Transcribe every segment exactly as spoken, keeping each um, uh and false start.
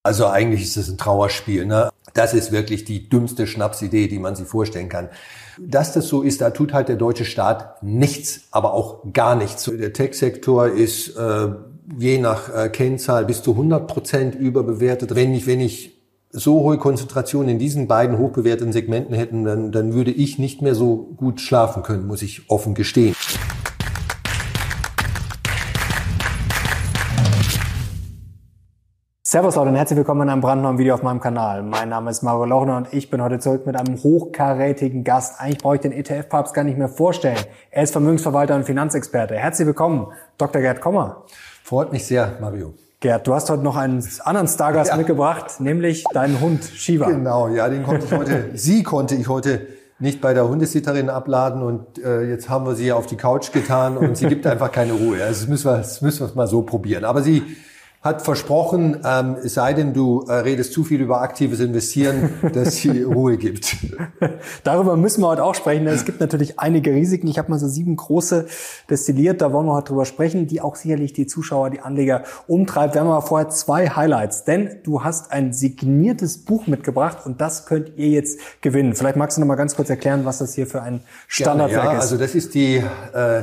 Also eigentlich ist es ein Trauerspiel, ne? Das ist wirklich die dümmste Schnapsidee, die man sich vorstellen kann. Dass das so ist, da tut halt der deutsche Staat nichts, aber auch gar nichts. Der Tech-Sektor ist äh, je nach äh, Kennzahl bis zu hundert Prozent überbewertet. Wenn ich, wenn ich so hohe Konzentration in diesen beiden hochbewerteten Segmenten hätten, dann, dann würde ich nicht mehr so gut schlafen können, muss ich offen gestehen. Servus Leute und herzlich willkommen in einem brandneuen Video auf meinem Kanal. Mein Name ist Mario Lochner und ich bin heute zurück mit einem hochkarätigen Gast. Eigentlich brauche ich den E T F-Papst gar nicht mehr vorstellen. Er ist Vermögensverwalter und Finanzexperte. Herzlich willkommen, Doktor Gerd Kommer. Freut mich sehr, Mario. Gerd, du hast heute noch einen anderen Stargast ja. mitgebracht, nämlich deinen Hund Shiva. Genau, ja, den konnte ich heute, sie konnte ich heute nicht bei der Hundesitterin abladen und äh, jetzt haben wir sie auf die Couch getan und sie gibt einfach keine Ruhe. Also das müssen wir, das müssen wir mal so probieren. Aber sie hat versprochen, ähm, es sei denn, du äh, redest zu viel über aktives Investieren, dass sie Ruhe gibt. Darüber müssen wir heute auch sprechen, denn es gibt natürlich einige Risiken. Ich habe mal so sieben große destilliert, da wollen wir heute drüber sprechen, die auch sicherlich die Zuschauer, die Anleger umtreibt. Wir haben aber vorher zwei Highlights, denn du hast ein signiertes Buch mitgebracht und das könnt ihr jetzt gewinnen. Vielleicht magst du noch mal ganz kurz erklären, was das hier für ein Standardwerk Gerne, ja, ist. Also das ist die äh,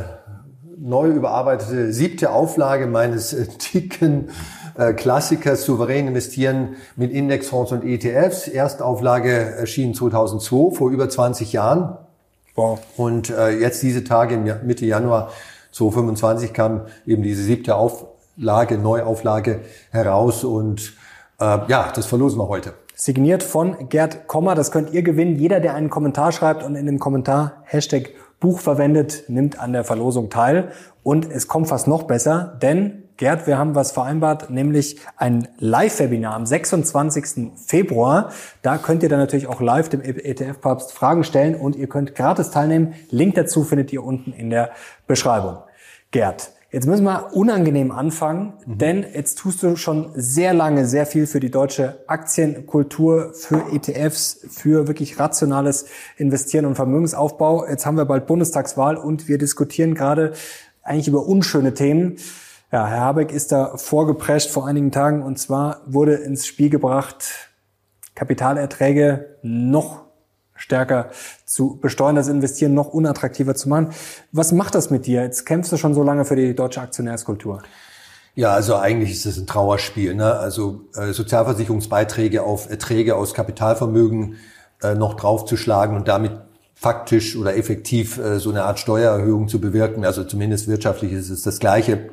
neu überarbeitete siebte Auflage meines äh, dicken äh, Klassikers Souverän investieren mit Indexfonds und E T Fs. Erstauflage erschien zweitausendzwei, vor über zwanzig Jahren. Wow. Und äh, jetzt diese Tage, Mitte Januar zweitausendfünfundzwanzig, kam eben diese siebte Auflage, Neuauflage heraus und äh, ja, das verlosen wir heute. Signiert von Gerd Kommer, das könnt ihr gewinnen. Jeder, der einen Kommentar schreibt und in dem Kommentar Hashtag Buch verwendet, nimmt an der Verlosung teil. Und es kommt fast noch besser, denn Gerd, wir haben was vereinbart, nämlich ein Live-Webinar am sechsundzwanzigsten Februar. Da könnt ihr dann natürlich auch live dem E T F-Papst Fragen stellen und ihr könnt gratis teilnehmen. Link dazu findet ihr unten in der Beschreibung. Gerd, jetzt müssen wir unangenehm anfangen, mhm. denn jetzt tust du schon sehr lange sehr viel für die deutsche Aktienkultur, für E T Fs, für wirklich rationales Investieren und Vermögensaufbau. Jetzt haben wir bald Bundestagswahl und wir diskutieren gerade eigentlich über unschöne Themen. Ja, Herr Habeck ist da vorgeprescht vor einigen Tagen und zwar wurde ins Spiel gebracht, Kapitalerträge noch stärker zu besteuern, das Investieren noch unattraktiver zu machen. Was macht das mit dir? Jetzt kämpfst du schon so lange für die deutsche Aktionärskultur. Ja, also eigentlich ist es ein Trauerspiel, ne? Also äh, Sozialversicherungsbeiträge auf Erträge aus Kapitalvermögen äh, noch draufzuschlagen und damit faktisch oder effektiv äh, so eine Art Steuererhöhung zu bewirken. Also zumindest wirtschaftlich ist es das Gleiche.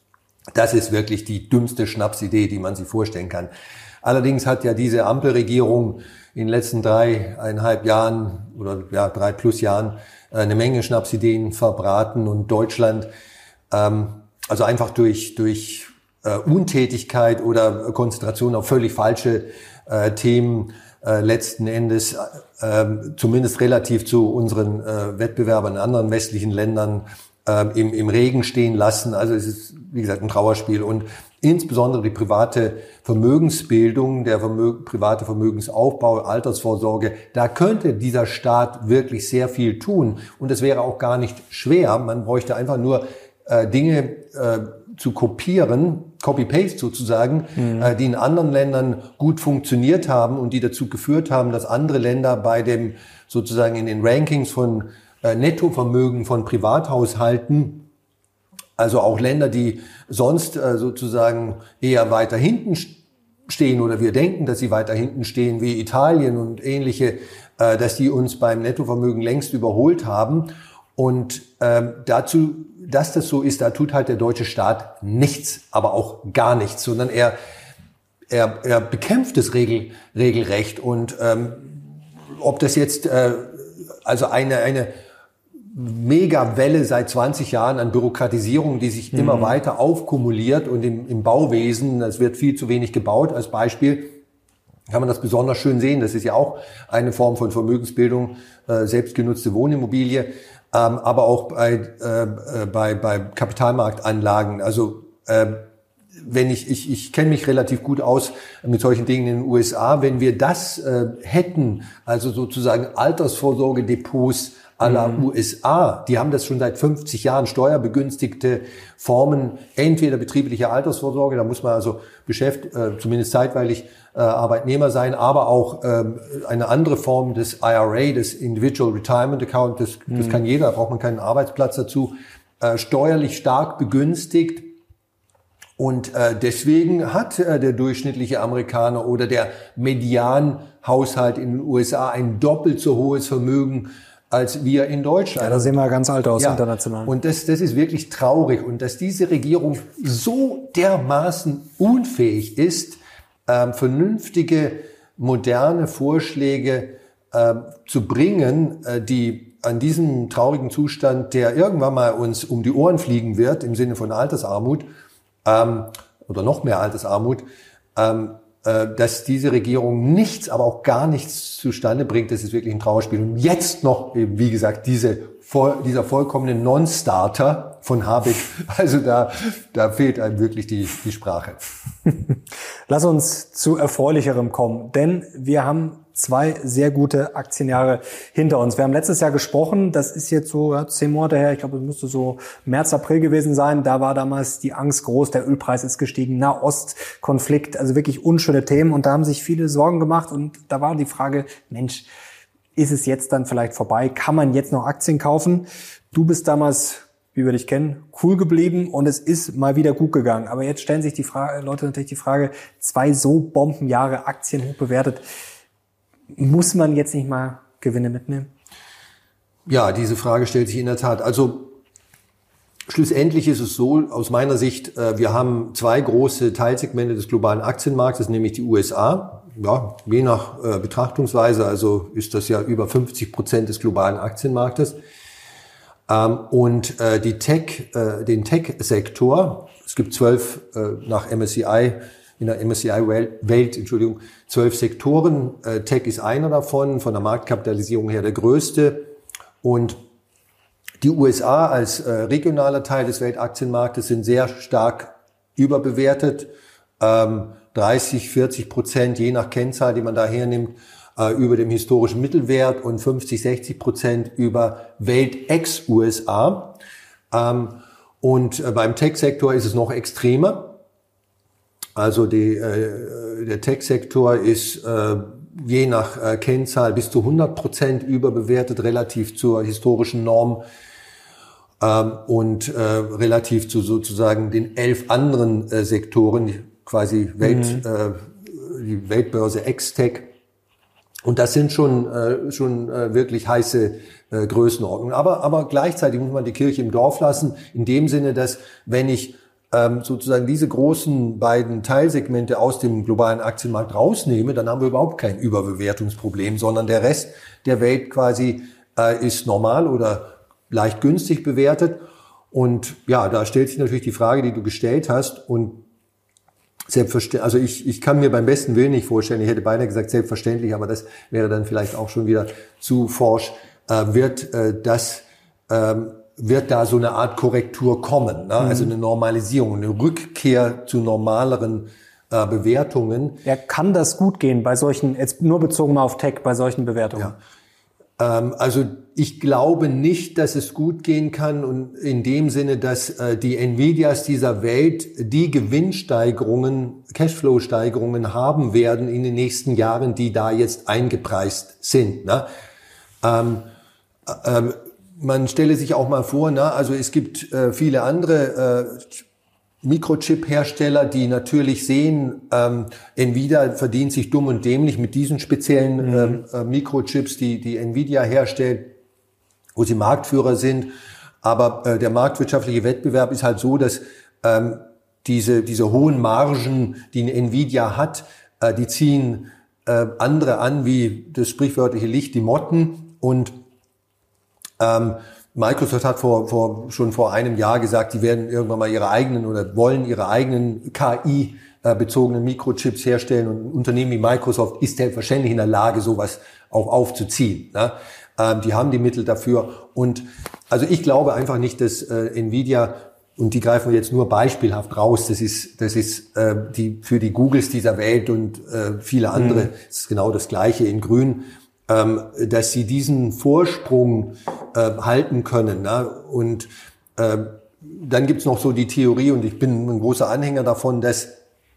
Das ist wirklich die dümmste Schnapsidee, die man sich vorstellen kann. Allerdings hat ja diese Ampelregierung in den letzten dreieinhalb Jahren oder ja drei plus Jahren eine Menge Schnapsideen verbraten und Deutschland ähm, also einfach durch durch äh, Untätigkeit oder Konzentration auf völlig falsche äh, Themen äh, letzten Endes äh, zumindest relativ zu unseren äh, Wettbewerbern in anderen westlichen Ländern äh, im, im Regen stehen lassen. Also es ist, wie gesagt, ein Trauerspiel und insbesondere die private Vermögensbildung, der Vermögen, private Vermögensaufbau, Altersvorsorge, da könnte dieser Staat wirklich sehr viel tun. Und es wäre auch gar nicht schwer. Man bräuchte einfach nur äh, Dinge äh, zu kopieren, Copy-Paste sozusagen, mhm. äh, die in anderen Ländern gut funktioniert haben und die dazu geführt haben, dass andere Länder bei dem sozusagen in den Rankings von äh, Nettovermögen von Privathaushalten, also auch Länder, die sonst äh, sozusagen eher weiter hinten stehen oder wir denken, dass sie weiter hinten stehen, wie Italien und ähnliche, äh, dass die uns beim Nettovermögen längst überholt haben. Und ähm, dazu, dass das so ist, da tut halt der deutsche Staat nichts, aber auch gar nichts, sondern er er, er bekämpft es regel, regelrecht. Und ähm, ob das jetzt äh, also eine eine Megawelle seit zwanzig Jahren an Bürokratisierung, die sich mhm. immer weiter aufkumuliert und im, im Bauwesen, es wird viel zu wenig gebaut. Als Beispiel kann man das besonders schön sehen. Das ist ja auch eine Form von Vermögensbildung, äh, selbstgenutzte Wohnimmobilie, ähm, aber auch bei, äh, bei, bei Kapitalmarktanlagen. Also äh, wenn ich, ich, ich kenne mich relativ gut aus mit solchen Dingen in den U S A. Wenn wir das äh, hätten, also sozusagen Altersvorsorgedepots à la U S A. Die haben das schon seit fünfzig Jahren, steuerbegünstigte Formen, entweder betriebliche Altersvorsorge, da muss man also beschäftigt, äh, zumindest zeitweilig äh, Arbeitnehmer sein, aber auch ähm, eine andere Form des I R A, des Individual Retirement Account, das, mhm. das kann jeder, da braucht man keinen Arbeitsplatz dazu, äh, steuerlich stark begünstigt. Und äh, deswegen hat äh, der durchschnittliche Amerikaner oder der Medianhaushalt in den U S A ein doppelt so hohes Vermögen als wir in Deutschland. Ja, da sehen wir ganz alt aus, ja, international. Und das, das ist wirklich traurig. Und dass diese Regierung so dermaßen unfähig ist, ähm, vernünftige, moderne Vorschläge äh, zu bringen, äh, die an diesem traurigen Zustand, der irgendwann mal uns um die Ohren fliegen wird, im Sinne von Altersarmut, ähm, oder noch mehr Altersarmut, ähm, dass diese Regierung nichts, aber auch gar nichts zustande bringt, das ist wirklich ein Trauerspiel. Und jetzt noch, eben, wie gesagt, diese, dieser vollkommene Non-Starter von Habeck, also da, da fehlt einem wirklich die, die Sprache. Lass uns zu Erfreulicherem kommen, denn wir haben zwei sehr gute Aktienjahre hinter uns. Wir haben letztes Jahr gesprochen, das ist jetzt so ja, zehn Monate her, ich glaube, es müsste so März, April gewesen sein. Da war damals die Angst groß, der Ölpreis ist gestiegen, Nahostkonflikt, also wirklich unschöne Themen. Und da haben sich viele Sorgen gemacht und da war die Frage, Mensch, ist es jetzt dann vielleicht vorbei? Kann man jetzt noch Aktien kaufen? Du bist damals, wie wir dich kennen, cool geblieben und es ist mal wieder gut gegangen. Aber jetzt stellen sich die Frage, Leute natürlich die Frage, zwei so Bombenjahre Aktien hoch bewertet, muss man jetzt nicht mal Gewinne mitnehmen? Ja, diese Frage stellt sich in der Tat. Also schlussendlich ist es so, aus meiner Sicht, wir haben zwei große Teilsegmente des globalen Aktienmarktes, nämlich die U S A. Ja, je nach Betrachtungsweise, also ist das ja über fünfzig Prozent des globalen Aktienmarktes. Und die Tech, den Tech-Sektor, es gibt zwölf nach M S C I, in der M S C I-Welt, Entschuldigung, zwölf Sektoren. Äh, Tech ist einer davon, von der Marktkapitalisierung her der größte. Und die U S A als äh, regionaler Teil des Weltaktienmarktes sind sehr stark überbewertet. Ähm, dreißig, vierzig Prozent, je nach Kennzahl, die man da hernimmt, äh, über dem historischen Mittelwert und fünfzig, sechzig Prozent über Welt ex-U S A. Ähm, und äh, beim Tech-Sektor ist es noch extremer. Also die, äh, der Tech-Sektor ist äh, je nach äh, Kennzahl bis zu hundert Prozent überbewertet, relativ zur historischen Norm ähm, und äh, relativ zu sozusagen den elf anderen äh, Sektoren, die quasi Welt, mhm. äh, die Weltbörse Ex-Tech. Und das sind schon äh, schon äh, wirklich heiße äh, Größenordnungen. Aber aber gleichzeitig muss man die Kirche im Dorf lassen, in dem Sinne, dass wenn ich sozusagen diese großen beiden Teilsegmente aus dem globalen Aktienmarkt rausnehme, dann haben wir überhaupt kein Überbewertungsproblem, sondern der Rest der Welt quasi äh, ist normal oder leicht günstig bewertet. Und ja, da stellt sich natürlich die Frage, die du gestellt hast. Und selbstverständlich, also ich, ich kann mir beim besten Willen nicht vorstellen, ich hätte beinahe gesagt selbstverständlich, aber das wäre dann vielleicht auch schon wieder zu forsch, äh, wird äh, das ähm, wird da so eine Art Korrektur kommen, ne? Also eine Normalisierung, eine Rückkehr zu normaleren äh, Bewertungen. Ja, kann das gut gehen bei solchen, jetzt nur bezogen mal auf Tech, bei solchen Bewertungen? Ja. Ähm, also ich glaube nicht, dass es gut gehen kann und in dem Sinne, dass äh, die Nvidias dieser Welt die Gewinnsteigerungen, Cashflow-Steigerungen haben werden in den nächsten Jahren, die da jetzt eingepreist sind, ne? Ähm, ähm, Man stelle sich auch mal vor, na, also es gibt äh, viele andere äh, Mikrochip-Hersteller, die natürlich sehen, ähm, Nvidia verdient sich dumm und dämlich mit diesen speziellen mhm. äh, Mikrochips, die die Nvidia herstellt, wo sie Marktführer sind. Aber äh, der marktwirtschaftliche Wettbewerb ist halt so, dass ähm, diese diese hohen Margen, die eine Nvidia hat, äh, die ziehen äh, andere an, wie das sprichwörtliche Licht die Motten. Und Ähm, Microsoft hat vor, vor, schon vor einem Jahr gesagt, die werden irgendwann mal ihre eigenen oder wollen ihre eigenen K I-bezogenen Mikrochips herstellen. Und ein Unternehmen wie Microsoft ist selbstverständlich in der Lage, sowas auch aufzuziehen, ne? Ähm, die haben die Mittel dafür. Und also ich glaube einfach nicht, dass äh, Nvidia, und die greifen wir jetzt nur beispielhaft raus, das ist, das ist äh, die für die Googles dieser Welt und äh, viele andere, mhm. das ist genau das Gleiche in Grün, dass sie diesen Vorsprung äh, halten können. Ne? Und äh, dann gibt's noch so die Theorie, und ich bin ein großer Anhänger davon, dass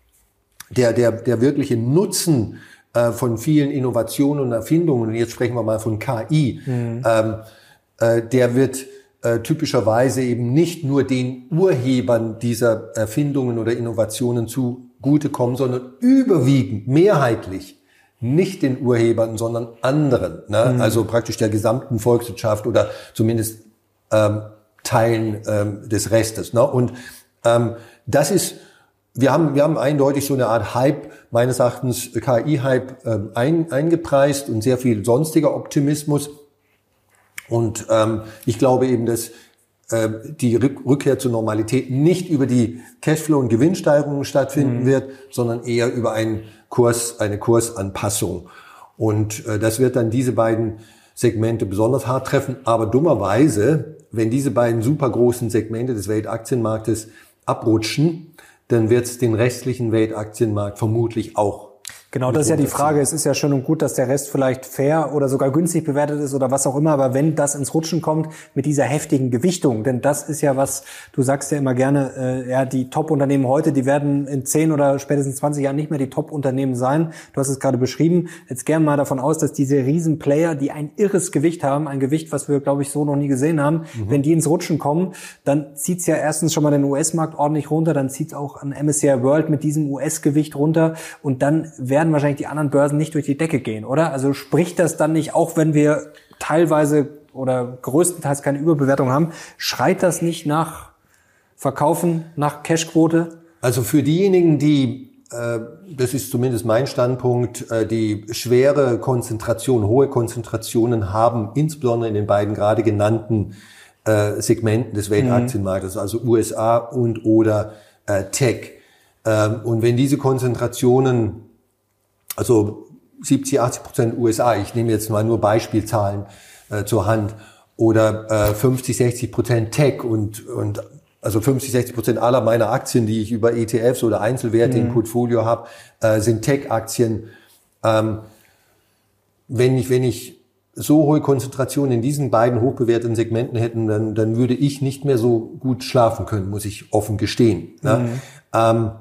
der der der wirkliche Nutzen äh, von vielen Innovationen und Erfindungen, und jetzt sprechen wir mal von K I, mhm. ähm, äh, der wird äh, typischerweise eben nicht nur den Urhebern dieser Erfindungen oder Innovationen zugutekommen, sondern überwiegend, mehrheitlich nicht den Urhebern, sondern anderen, ne? Mhm. Also praktisch der gesamten Volkswirtschaft oder zumindest ähm, Teilen ähm, des Restes. Ne? Und ähm, das ist, wir haben wir haben eindeutig so eine Art Hype, meines Erachtens K I-Hype ähm, ein, eingepreist und sehr viel sonstiger Optimismus. Und ähm, ich glaube eben, dass äh, die Rückkehr zur Normalität nicht über die Cashflow- und Gewinnsteigerungen stattfinden mhm. wird, sondern eher über einen Kurs, eine Kursanpassung. Und äh, das wird dann diese beiden Segmente besonders hart treffen. Aber dummerweise, wenn diese beiden super großen Segmente des Weltaktienmarktes abrutschen, dann wird es den restlichen Weltaktienmarkt vermutlich auch. Genau, das ist ja die Frage. Es ist ja schön und gut, dass der Rest vielleicht fair oder sogar günstig bewertet ist oder was auch immer. Aber wenn das ins Rutschen kommt mit dieser heftigen Gewichtung, denn das ist ja was, du sagst ja immer gerne, äh, ja, die Top-Unternehmen heute, die werden in zehn oder spätestens zwanzig Jahren nicht mehr die Top-Unternehmen sein. Du hast es gerade beschrieben. Jetzt gern mal davon aus, dass diese Riesenplayer, die ein irres Gewicht haben, ein Gewicht, was wir, glaube ich, so noch nie gesehen haben, mhm. wenn die ins Rutschen kommen, dann zieht's ja erstens schon mal den U S-Markt ordentlich runter, dann zieht's auch an M S C I World mit diesem U S-Gewicht runter und dann werden wahrscheinlich die anderen Börsen nicht durch die Decke gehen, oder? Also spricht das dann nicht, auch wenn wir teilweise oder größtenteils keine Überbewertung haben, schreit das nicht nach Verkaufen, nach Cashquote? Also für diejenigen, die, äh, das ist zumindest mein Standpunkt, äh, die schwere Konzentration, hohe Konzentrationen haben, insbesondere in den beiden gerade genannten äh, Segmenten des Weltaktienmarktes, mhm. also U S A und oder äh, Tech. Ähm, und wenn diese Konzentrationen, also siebzig, achtzig Prozent U S A, ich nehme jetzt mal nur Beispielzahlen äh, zur Hand, oder äh, fünfzig, sechzig Prozent Tech und und also fünfzig, sechzig Prozent aller meiner Aktien, die ich über E T Fs oder Einzelwerte mhm. im Portfolio habe, äh, sind Tech-Aktien. Ähm, wenn ich wenn ich so hohe Konzentrationen in diesen beiden hochbewerteten Segmenten hätten, dann dann würde ich nicht mehr so gut schlafen können, muss ich offen gestehen. Mhm. Ne? Ähm,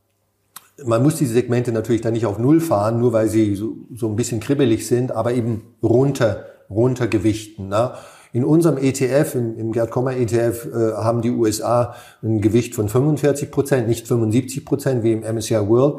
Man muss diese Segmente natürlich dann nicht auf Null fahren, nur weil sie so, so ein bisschen kribbelig sind, aber eben runter, runtergewichten. Ne? In unserem E T F, im, im Gerd Kommer E T F, äh, haben die U S A ein Gewicht von fünfundvierzig Prozent, nicht fünfundsiebzig Prozent wie im M S C I World,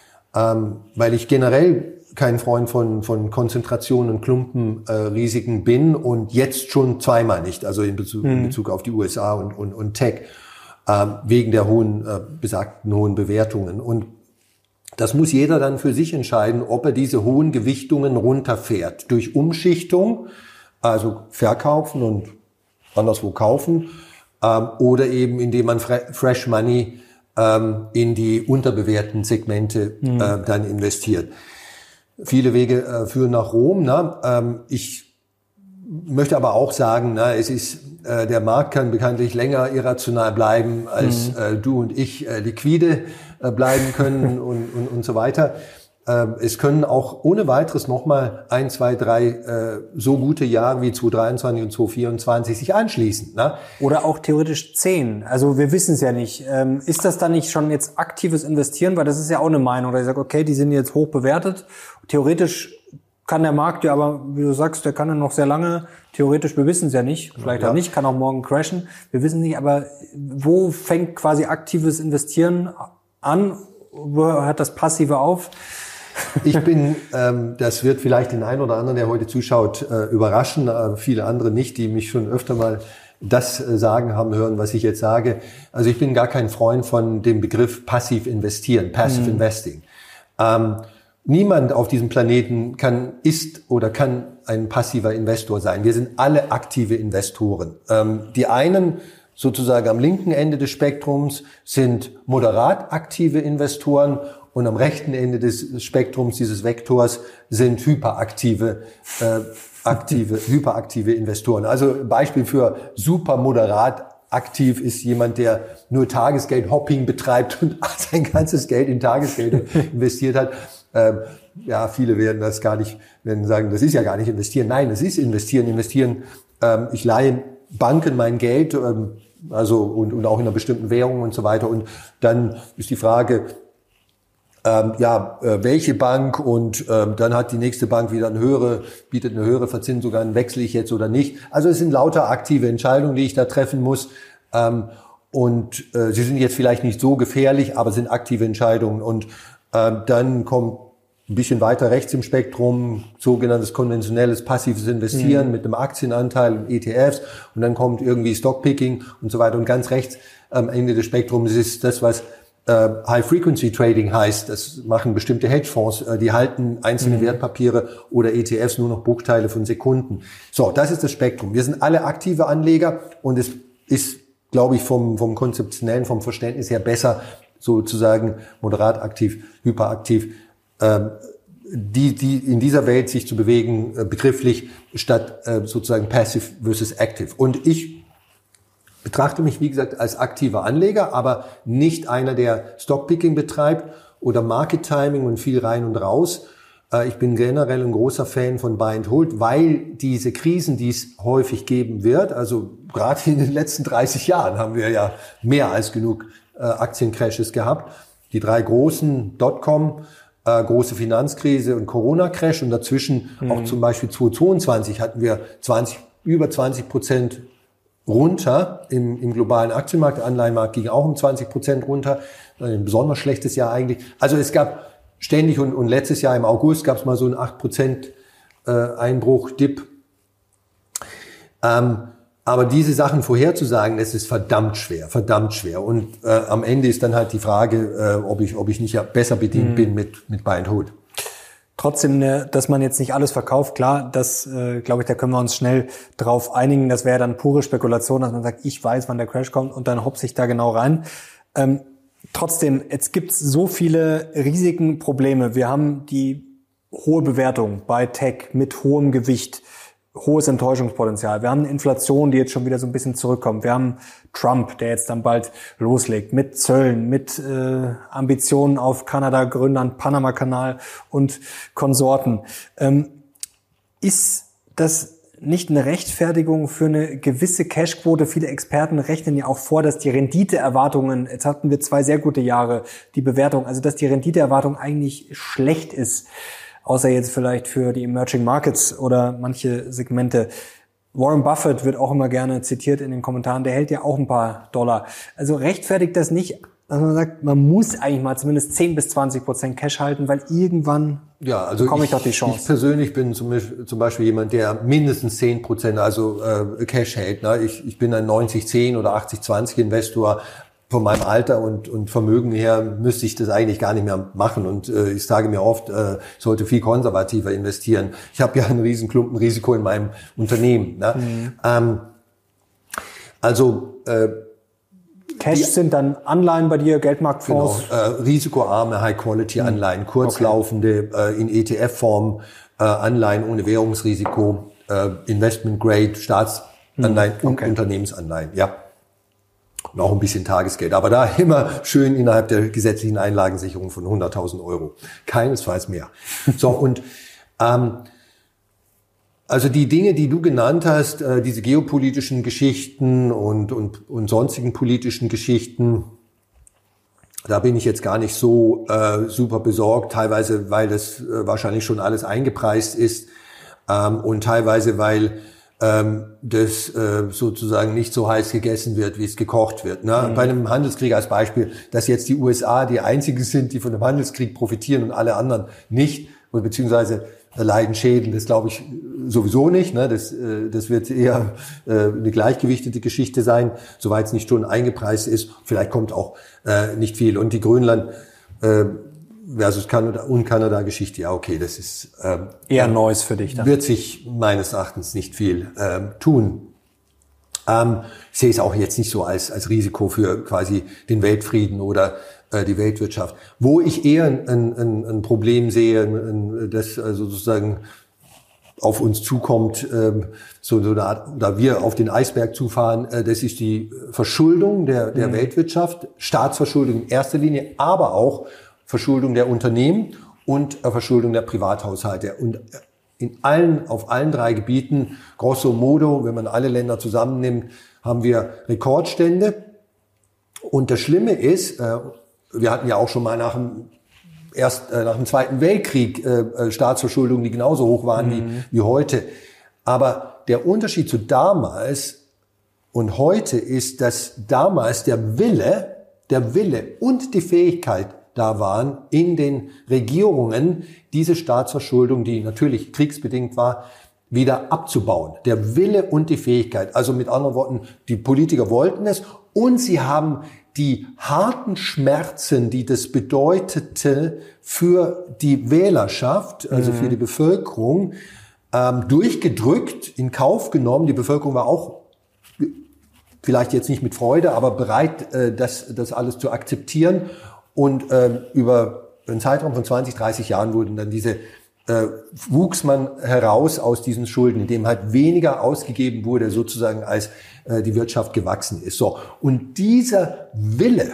ähm, weil ich generell kein Freund von, von Konzentration und Klumpenrisiken äh, bin und jetzt schon zweimal nicht, also in Bezug, mhm. in Bezug auf die U S A und, und, und Tech, äh, wegen der hohen, äh, besagten hohen Bewertungen. Und das muss jeder dann für sich entscheiden, ob er diese hohen Gewichtungen runterfährt. Durch Umschichtung, also verkaufen und anderswo kaufen, ähm, oder eben indem man Fre- Fresh Money ähm, in die unterbewerteten Segmente mhm. äh, dann investiert. Viele Wege äh, führen nach Rom. Ne? Ähm, ich möchte aber auch sagen, na, es ist äh, der Markt kann bekanntlich länger irrational bleiben, als mhm. äh, du und ich äh, liquide äh, bleiben können und, und, und so weiter. Äh, es können auch ohne weiteres nochmal ein, zwei, drei äh, so gute Jahre wie zwanzig dreiundzwanzig und zwanzig vierundzwanzig sich anschließen. Ne? Oder auch theoretisch zehn. Also wir wissen es ja nicht. Ähm, ist das dann nicht schon jetzt aktives Investieren? Weil das ist ja auch eine Meinung. Oder ich sage, okay, die sind jetzt hoch bewertet. Theoretisch kann der Markt ja, aber wie du sagst, der kann ja noch sehr lange, theoretisch, wir wissen es ja nicht, vielleicht ja. auch nicht, kann auch morgen crashen, wir wissen nicht, aber wo fängt quasi aktives Investieren an, wo hört das Passive auf? Ich bin, ähm, das wird vielleicht den einen oder anderen, der heute zuschaut, äh, überraschen, äh, viele andere nicht, die mich schon öfter mal das äh, sagen haben hören, was ich jetzt sage. Also ich bin gar kein Freund von dem Begriff passiv investieren, passive mhm. investing. Ähm, Niemand auf diesem Planeten kann, ist oder kann ein passiver Investor sein. Wir sind alle aktive Investoren. Ähm, die einen sozusagen am linken Ende des Spektrums sind moderat aktive Investoren und am rechten Ende des Spektrums dieses Vektors sind hyperaktive, äh, aktive, hyperaktive Investoren. Also Beispiel für super moderat aktiv ist jemand, der nur Tagesgeld-Hopping betreibt und sein ganzes Geld in Tagesgeld investiert hat. Ähm, ja, viele werden das gar nicht, werden sagen, das ist ja gar nicht investieren. Nein, das ist investieren. Investieren ähm, ich leihe Banken mein Geld, ähm, also und, und auch in einer bestimmten Währung und so weiter. Und dann ist die Frage, ähm, ja, äh, welche Bank und ähm, dann hat die nächste Bank wieder eine höhere, bietet eine höhere Verzinsung an, wechsle ich jetzt oder nicht. Also es sind lauter aktive Entscheidungen, die ich da treffen muss. Ähm, und äh, sie sind jetzt vielleicht nicht so gefährlich, aber sind aktive Entscheidungen. Und ähm, dann kommt ein bisschen weiter rechts im Spektrum sogenanntes konventionelles passives Investieren mhm. mit einem Aktienanteil und E T Fs. Und dann kommt irgendwie Stockpicking und so weiter. Und ganz rechts am Ende des Spektrums ist das, was äh, High-Frequency-Trading heißt. Das machen bestimmte Hedgefonds. Äh, die halten einzelne mhm. Wertpapiere oder E T Fs nur noch Bruchteile von Sekunden. So, das ist das Spektrum. Wir sind alle aktive Anleger und es ist, glaube ich, vom, vom konzeptionellen, vom Verständnis her besser, sozusagen moderat aktiv, hyperaktiv, ähm, die, die in dieser Welt sich zu bewegen, äh, begrifflich, statt äh, sozusagen passive versus active. Und ich betrachte mich, wie gesagt, als aktiver Anleger, aber nicht einer, der Stockpicking betreibt oder Market Timing und viel rein und raus. Äh, ich bin generell ein großer Fan von Buy and Hold, weil diese Krisen, die es häufig geben wird, also gerade in den letzten dreißig Jahren haben wir ja mehr als genug äh, Aktiencrashes gehabt. Die drei großen Dotcom, Äh, große Finanzkrise und Corona-Crash und dazwischen mhm. auch zum Beispiel zweitausendzweiundzwanzig hatten wir zwanzig, über zwanzig Prozent runter im, im globalen Aktienmarkt. Der Anleihenmarkt ging auch um zwanzig Prozent runter. Ein besonders schlechtes Jahr eigentlich. Also es gab ständig und, und letztes Jahr im August gab es mal so einen acht Prozent äh, Einbruch, Dip. Ähm, Aber diese Sachen vorherzusagen, das ist verdammt schwer, verdammt schwer. Und äh, am Ende ist dann halt die Frage, äh, ob ich, ob ich nicht ja besser bedient mhm. bin mit mit Buy and Hold. Trotzdem, ne, dass man jetzt nicht alles verkauft, klar, das äh, glaube ich, da können wir uns schnell drauf einigen. Das wäre dann pure Spekulation, dass man sagt, ich weiß, wann der Crash kommt und dann hopse ich da genau rein. Ähm, trotzdem, jetzt gibt's so viele Risiken, Probleme. Wir haben die hohe Bewertung bei Tech mit hohem Gewicht. Hohes Enttäuschungspotenzial. Wir haben eine Inflation, die jetzt schon wieder so ein bisschen zurückkommt. Wir haben Trump, der jetzt dann bald loslegt, mit Zöllen, mit äh, Ambitionen auf Kanada-Gründern, Panama-Kanal und Konsorten. Ähm, ist das nicht eine Rechtfertigung für eine gewisse Cashquote? Viele Experten rechnen ja auch vor, dass die Renditeerwartungen, jetzt hatten wir zwei sehr gute Jahre, die Bewertung, also dass die Renditeerwartung eigentlich schlecht ist. Außer jetzt vielleicht für die Emerging Markets oder manche Segmente. Warren Buffett wird auch immer gerne zitiert in den Kommentaren, der hält ja auch ein paar Dollar. Also rechtfertigt das nicht, dass man sagt, man muss eigentlich mal zumindest zehn bis zwanzig Prozent Cash halten, weil irgendwann ja, also bekomme ich, ich doch die Chance. Ich persönlich bin zum Beispiel, zum Beispiel jemand, der mindestens zehn Prozent also äh, Cash hält. Ne? Ich, ich bin ein neunzig zehn oder achtzig zwanzig Investor. Von meinem Alter und, und Vermögen her müsste ich das eigentlich gar nicht mehr machen. Und äh, ich sage mir oft, äh, ich sollte viel konservativer investieren. Ich habe ja einen riesen Klumpen Risiko in meinem Unternehmen. Ne? Mhm. Ähm, also äh, Cash die, sind dann Anleihen bei dir, Geldmarktfonds? Genau, äh, risikoarme High-Quality-Anleihen, mhm. kurzlaufende, okay. äh, in E T F-Form, äh, Anleihen ohne Währungsrisiko, äh, Investment-Grade, Staatsanleihen mhm. okay. und Unternehmensanleihen, ja. Und auch ein bisschen Tagesgeld. Aber da immer schön innerhalb der gesetzlichen Einlagensicherung von hunderttausend Euro. Keinesfalls mehr. So, und ähm, also die Dinge, die du genannt hast, äh, diese geopolitischen Geschichten und, und, und sonstigen politischen Geschichten, da bin ich jetzt gar nicht so äh, super besorgt. Teilweise, weil das äh, wahrscheinlich schon alles eingepreist ist ähm, und teilweise, weil das äh, sozusagen nicht so heiß gegessen wird, wie es gekocht wird. Ne? Mhm. Bei einem Handelskrieg als Beispiel, dass jetzt die U S A die einzigen sind, die von dem Handelskrieg profitieren und alle anderen nicht, oder beziehungsweise leiden Schäden, das glaube ich sowieso nicht. Ne? Das, äh, das wird eher äh, eine gleichgewichtete Geschichte sein, soweit es nicht schon eingepreist ist. Vielleicht kommt auch äh, nicht viel. Und die Grönland äh, versus Kanada und Kanada-Geschichte, ja okay, das ist ähm, eher Neues für dich. Dann. Wird sich meines Erachtens nicht viel ähm, tun. Ähm, ich sehe es auch jetzt nicht so als als Risiko für quasi den Weltfrieden oder äh, die Weltwirtschaft. Wo ich eher ein, ein, ein Problem sehe, ein, das also sozusagen auf uns zukommt, ähm, so, so eine Art, oder wir auf den Eisberg zufahren, äh, das ist die Verschuldung der der mhm. Weltwirtschaft, Staatsverschuldung in erster Linie, aber auch Verschuldung der Unternehmen und Verschuldung der Privathaushalte. Und in allen, auf allen drei Gebieten, grosso modo, wenn man alle Länder zusammennimmt, haben wir Rekordstände. Und das Schlimme ist, äh, wir hatten ja auch schon mal nach dem, erst, äh, nach dem Zweiten Weltkrieg äh, Staatsverschuldungen, die genauso hoch waren mhm. wie, wie heute. Aber der Unterschied zu damals und heute ist, dass damals der Wille, der Wille und die Fähigkeit da waren, in den Regierungen diese Staatsverschuldung, die natürlich kriegsbedingt war, wieder abzubauen. Der Wille und die Fähigkeit. Also mit anderen Worten, die Politiker wollten es und sie haben die harten Schmerzen, die das bedeutete für die Wählerschaft, also mhm. für die Bevölkerung, ähm, durchgedrückt, in Kauf genommen. Die Bevölkerung war auch vielleicht jetzt nicht mit Freude, aber bereit, äh, das, das alles zu akzeptieren. Und äh, über einen Zeitraum von zwanzig, dreißig Jahren wurden dann diese äh, wuchs man heraus aus diesen Schulden, indem halt weniger ausgegeben wurde, sozusagen als äh, die Wirtschaft gewachsen ist. So, und dieser Wille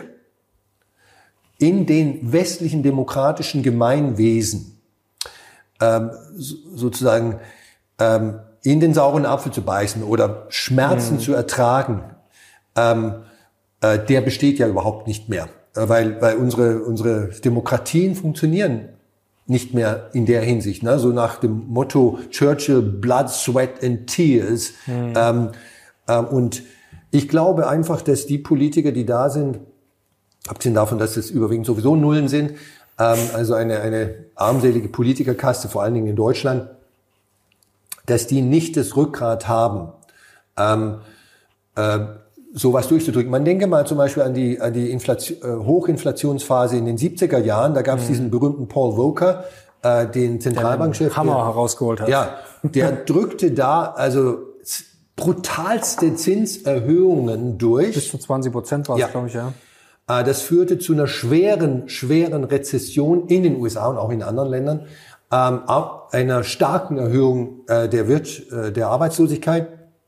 in den westlichen demokratischen Gemeinwesen ähm, so, sozusagen ähm, in den sauren Apfel zu beißen oder Schmerzen mhm. zu ertragen, ähm, äh, der besteht ja überhaupt nicht mehr, äh, weil weil unsere unsere Demokratien funktionieren nicht mehr in der Hinsicht, ne? So nach dem Motto Churchill, Blood, Sweat and Tears. Mhm. Ähm, ähm, und ich glaube einfach, dass die Politiker, die da sind, abgesehen davon, dass es überwiegend sowieso Nullen sind, ähm, also eine, eine armselige Politikerkaste, vor allen Dingen in Deutschland, dass die nicht das Rückgrat haben, ähm, äh, sowas durchzudrücken. Man denke mal zum Beispiel an die, an die Inflation, äh, Hochinflationsphase in den siebziger Jahren. Da gab es mhm. diesen berühmten Paul Volcker, äh, den Zentralbankchef. Hammer der, herausgeholt hat. Ja, der drückte da also brutalste Zinserhöhungen durch. Bis zu zwanzig Prozent war es, ja. glaube ich, ja. Äh, das führte zu einer schweren, schweren Rezession in den U S A und auch in anderen Ländern. Ähm, auch einer starken Erhöhung äh, der, Wirt, äh, der Arbeitslosigkeit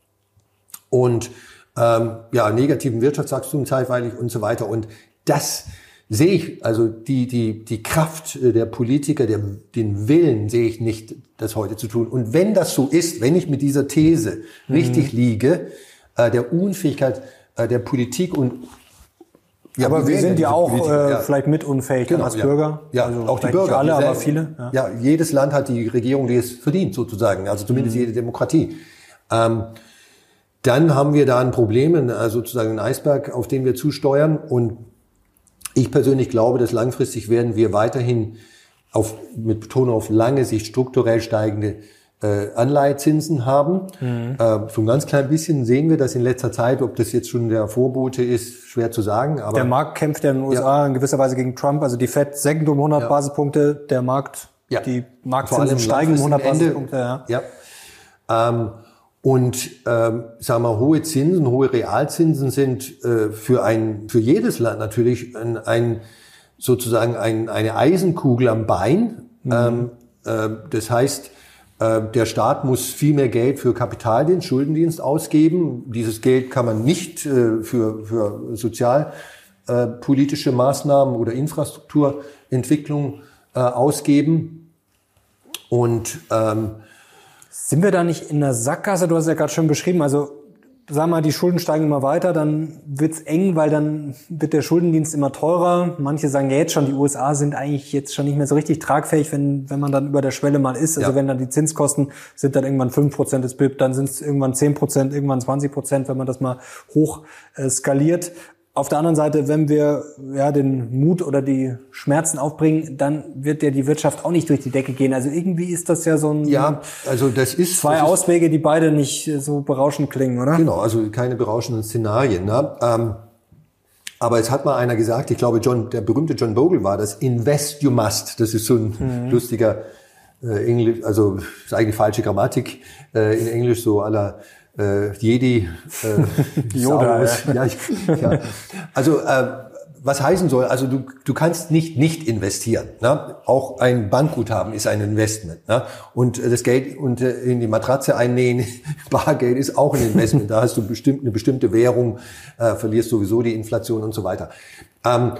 und ähm, ja, negativen Wirtschaftswachstum zeitweilig und so weiter. Und das sehe ich, also die, die, die Kraft der Politiker, der, den Willen sehe ich nicht, das heute zu tun. Und wenn das so ist, wenn ich mit dieser These mhm. richtig liege, äh, der Unfähigkeit äh, der Politik und ja, aber wir sind ja auch äh, ja. vielleicht mit unfähig genau, als ja. Bürger. Ja, also auch die Bürger. Nicht alle, die aber viele. Ja. ja, jedes Land hat die Regierung, die es verdient, sozusagen. Also zumindest mhm. jede Demokratie. Ähm, Dann haben wir da ein Problem, also sozusagen einen Eisberg, auf den wir zusteuern. Und ich persönlich glaube, dass langfristig werden wir weiterhin auf, mit Betonung auf lange Sicht strukturell steigende äh, Anleihezinsen haben. Mhm. Äh, so ein ganz klein bisschen sehen wir das in letzter Zeit. Ob das jetzt schon der Vorbote ist, schwer zu sagen. Aber der Markt kämpft ja in den U S A ja. in gewisser Weise gegen Trump. Also die Fed senkt um hundert ja. Basispunkte, der Markt, ja. die Marktzinsen steigen um hundert Basispunkte. Ja. ja. Ähm, Und ähm, sagen wir, hohe Zinsen, hohe Realzinsen sind äh, für ein für jedes Land natürlich ein, ein sozusagen ein, eine Eisenkugel am Bein. Mhm. Ähm, äh, das heißt, äh, der Staat muss viel mehr Geld für Kapitaldienst, Schuldendienst ausgeben. Dieses Geld kann man nicht äh, für für sozialpolitische äh, Maßnahmen oder Infrastrukturentwicklung äh, ausgeben. Und ähm, sind wir da nicht in der Sackgasse? Du hast ja gerade schon beschrieben, also sag mal, die Schulden steigen immer weiter, dann wird's eng, weil dann wird der Schuldendienst immer teurer. Manche sagen ja jetzt schon, die U S A sind eigentlich jetzt schon nicht mehr so richtig tragfähig, wenn wenn man dann über der Schwelle mal ist. Also ja. wenn dann die Zinskosten sind dann irgendwann fünf Prozent des B I P, dann sind es irgendwann zehn Prozent, irgendwann zwanzig Prozent, wenn man das mal hoch äh, skaliert. Auf der anderen Seite, wenn wir ja den Mut oder die Schmerzen aufbringen, dann wird ja die Wirtschaft auch nicht durch die Decke gehen. Also irgendwie ist das ja so ein ja, also das ist zwei das Auswege, die beide nicht so berauschend klingen, oder? Genau, also keine berauschenden Szenarien. Ne? Ähm, aber es hat mal einer gesagt, ich glaube, John, der berühmte John Bogle war das: Invest you must. Das ist so ein mhm. lustiger äh, Englisch, also ist eigentlich falsche Grammatik äh, in Englisch, so aller Äh, Jedi, äh, Yoda, ja. ja, ich, ja. Also äh, was heißen soll, also du du kannst nicht nicht investieren. Ne? Auch ein Bankguthaben ist ein Investment. Ne? Und äh, das Geld und äh, in die Matratze einnähen, Bargeld ist auch ein Investment. Da hast du bestimmt eine bestimmte Währung, äh, verlierst sowieso die Inflation und so weiter. Ähm,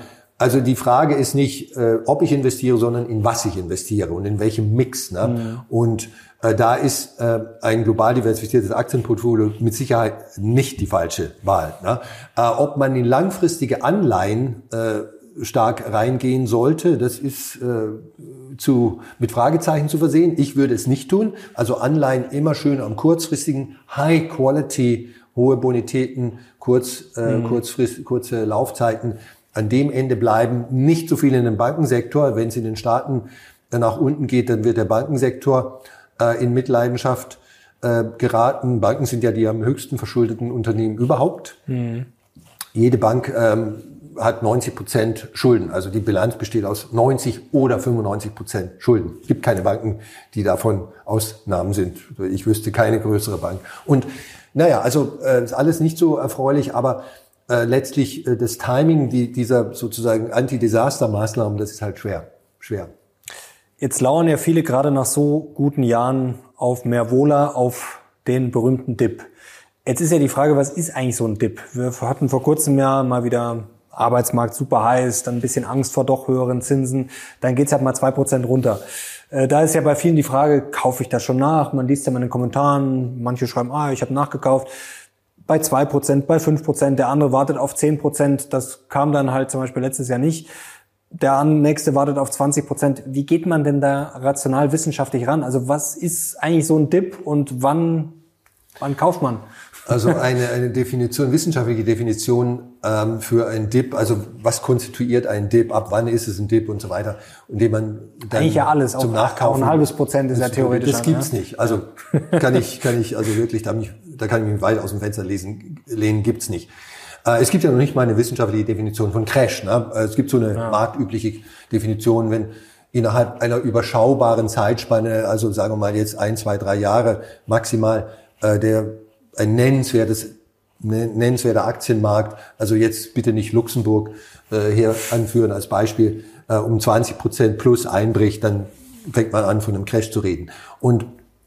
Also die Frage ist nicht, äh, ob ich investiere, sondern in was ich investiere und in welchem Mix. Ne? Mhm. Und äh, da ist äh, ein global diversifiziertes Aktienportfolio mit Sicherheit nicht die falsche Wahl. Ne? Äh, ob man in langfristige Anleihen äh, stark reingehen sollte, das ist äh, zu mit Fragezeichen zu versehen. Ich würde es nicht tun. Also Anleihen immer schön am kurzfristigen, High Quality, hohe Bonitäten, kurz, äh, mhm. kurzfrist, kurze Laufzeiten. An dem Ende bleiben, nicht so viel in den Bankensektor. Wenn es in den Staaten nach unten geht, dann wird der Bankensektor äh, in Mitleidenschaft äh, geraten. Banken sind ja die am höchsten verschuldeten Unternehmen überhaupt. Mhm. Jede Bank ähm, hat neunzig Prozent Schulden. Also die Bilanz besteht aus neunzig oder fünfundneunzig Prozent Schulden. Es gibt keine Banken, die davon Ausnahmen sind. Ich wüsste keine größere Bank. Und naja, also äh, ist alles nicht so erfreulich, aber Äh, letztlich äh, das Timing die, dieser sozusagen Anti-Desaster-Maßnahmen, das ist halt schwer, schwer. Jetzt lauern ja viele gerade nach so guten Jahren auf mehr Wohler, auf den berühmten Dip. Jetzt ist ja die Frage, was ist eigentlich so ein Dip? Wir hatten vor kurzem ja mal wieder Arbeitsmarkt super heiß, dann ein bisschen Angst vor doch höheren Zinsen, dann geht's halt mal zwei Prozent runter. Äh, da ist ja bei vielen die Frage, kaufe ich das schon nach? Man liest ja mal in den Kommentaren, manche schreiben, ah, ich habe nachgekauft. Bei zwei Prozent, bei fünf Prozent, der andere wartet auf zehn Prozent, das kam dann halt zum Beispiel letztes Jahr nicht. Der nächste wartet auf zwanzig Prozent. Wie geht man denn da rational wissenschaftlich ran? Also was ist eigentlich so ein Dip und wann, wann kauft man? Also eine, eine Definition, wissenschaftliche Definition ähm, für ein Dip, also was konstituiert ein Dip, ab wann ist es ein Dip und so weiter, indem man dann eigentlich ja alles, zum auch, Nachkaufen. Auch ein halbes Prozent ist ja theoretisch. Das gibt's ja? nicht. Also kann ich, kann ich also wirklich, da, mich, da kann ich mich weit aus dem Fenster lesen, lehnen, gibt's nicht. Äh, es gibt ja noch nicht mal eine wissenschaftliche Definition von Crash. Ne? Es gibt so eine ja. marktübliche Definition, wenn innerhalb einer überschaubaren Zeitspanne, also sagen wir mal jetzt ein, zwei, drei Jahre maximal, äh, der ein nennenswertes, nennenswerter Aktienmarkt, also jetzt bitte nicht Luxemburg äh, hier anführen als Beispiel, äh, um zwanzig Prozent plus einbricht, dann fängt man an, von einem Crash zu reden. Und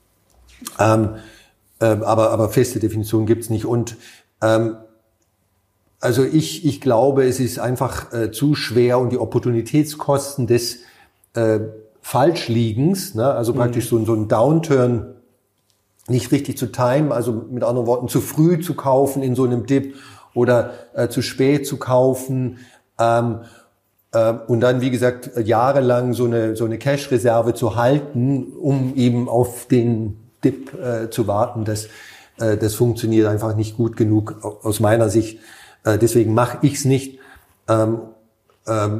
ähm, äh, aber aber feste Definitionen gibt's nicht. Und ähm, also ich ich glaube, es ist einfach äh, zu schwer und die Opportunitätskosten des äh, Falschliegens, ne, also praktisch mhm. so, so ein Downturn nicht richtig zu timen, also mit anderen Worten zu früh zu kaufen in so einem Dip oder äh, zu spät zu kaufen ähm, äh, und dann, wie gesagt, jahrelang so eine so eine Cash-Reserve zu halten, um eben auf den Dip äh, zu warten, das äh, das funktioniert einfach nicht gut genug aus meiner Sicht. Äh, deswegen mache ich es nicht. Ähm, ähm,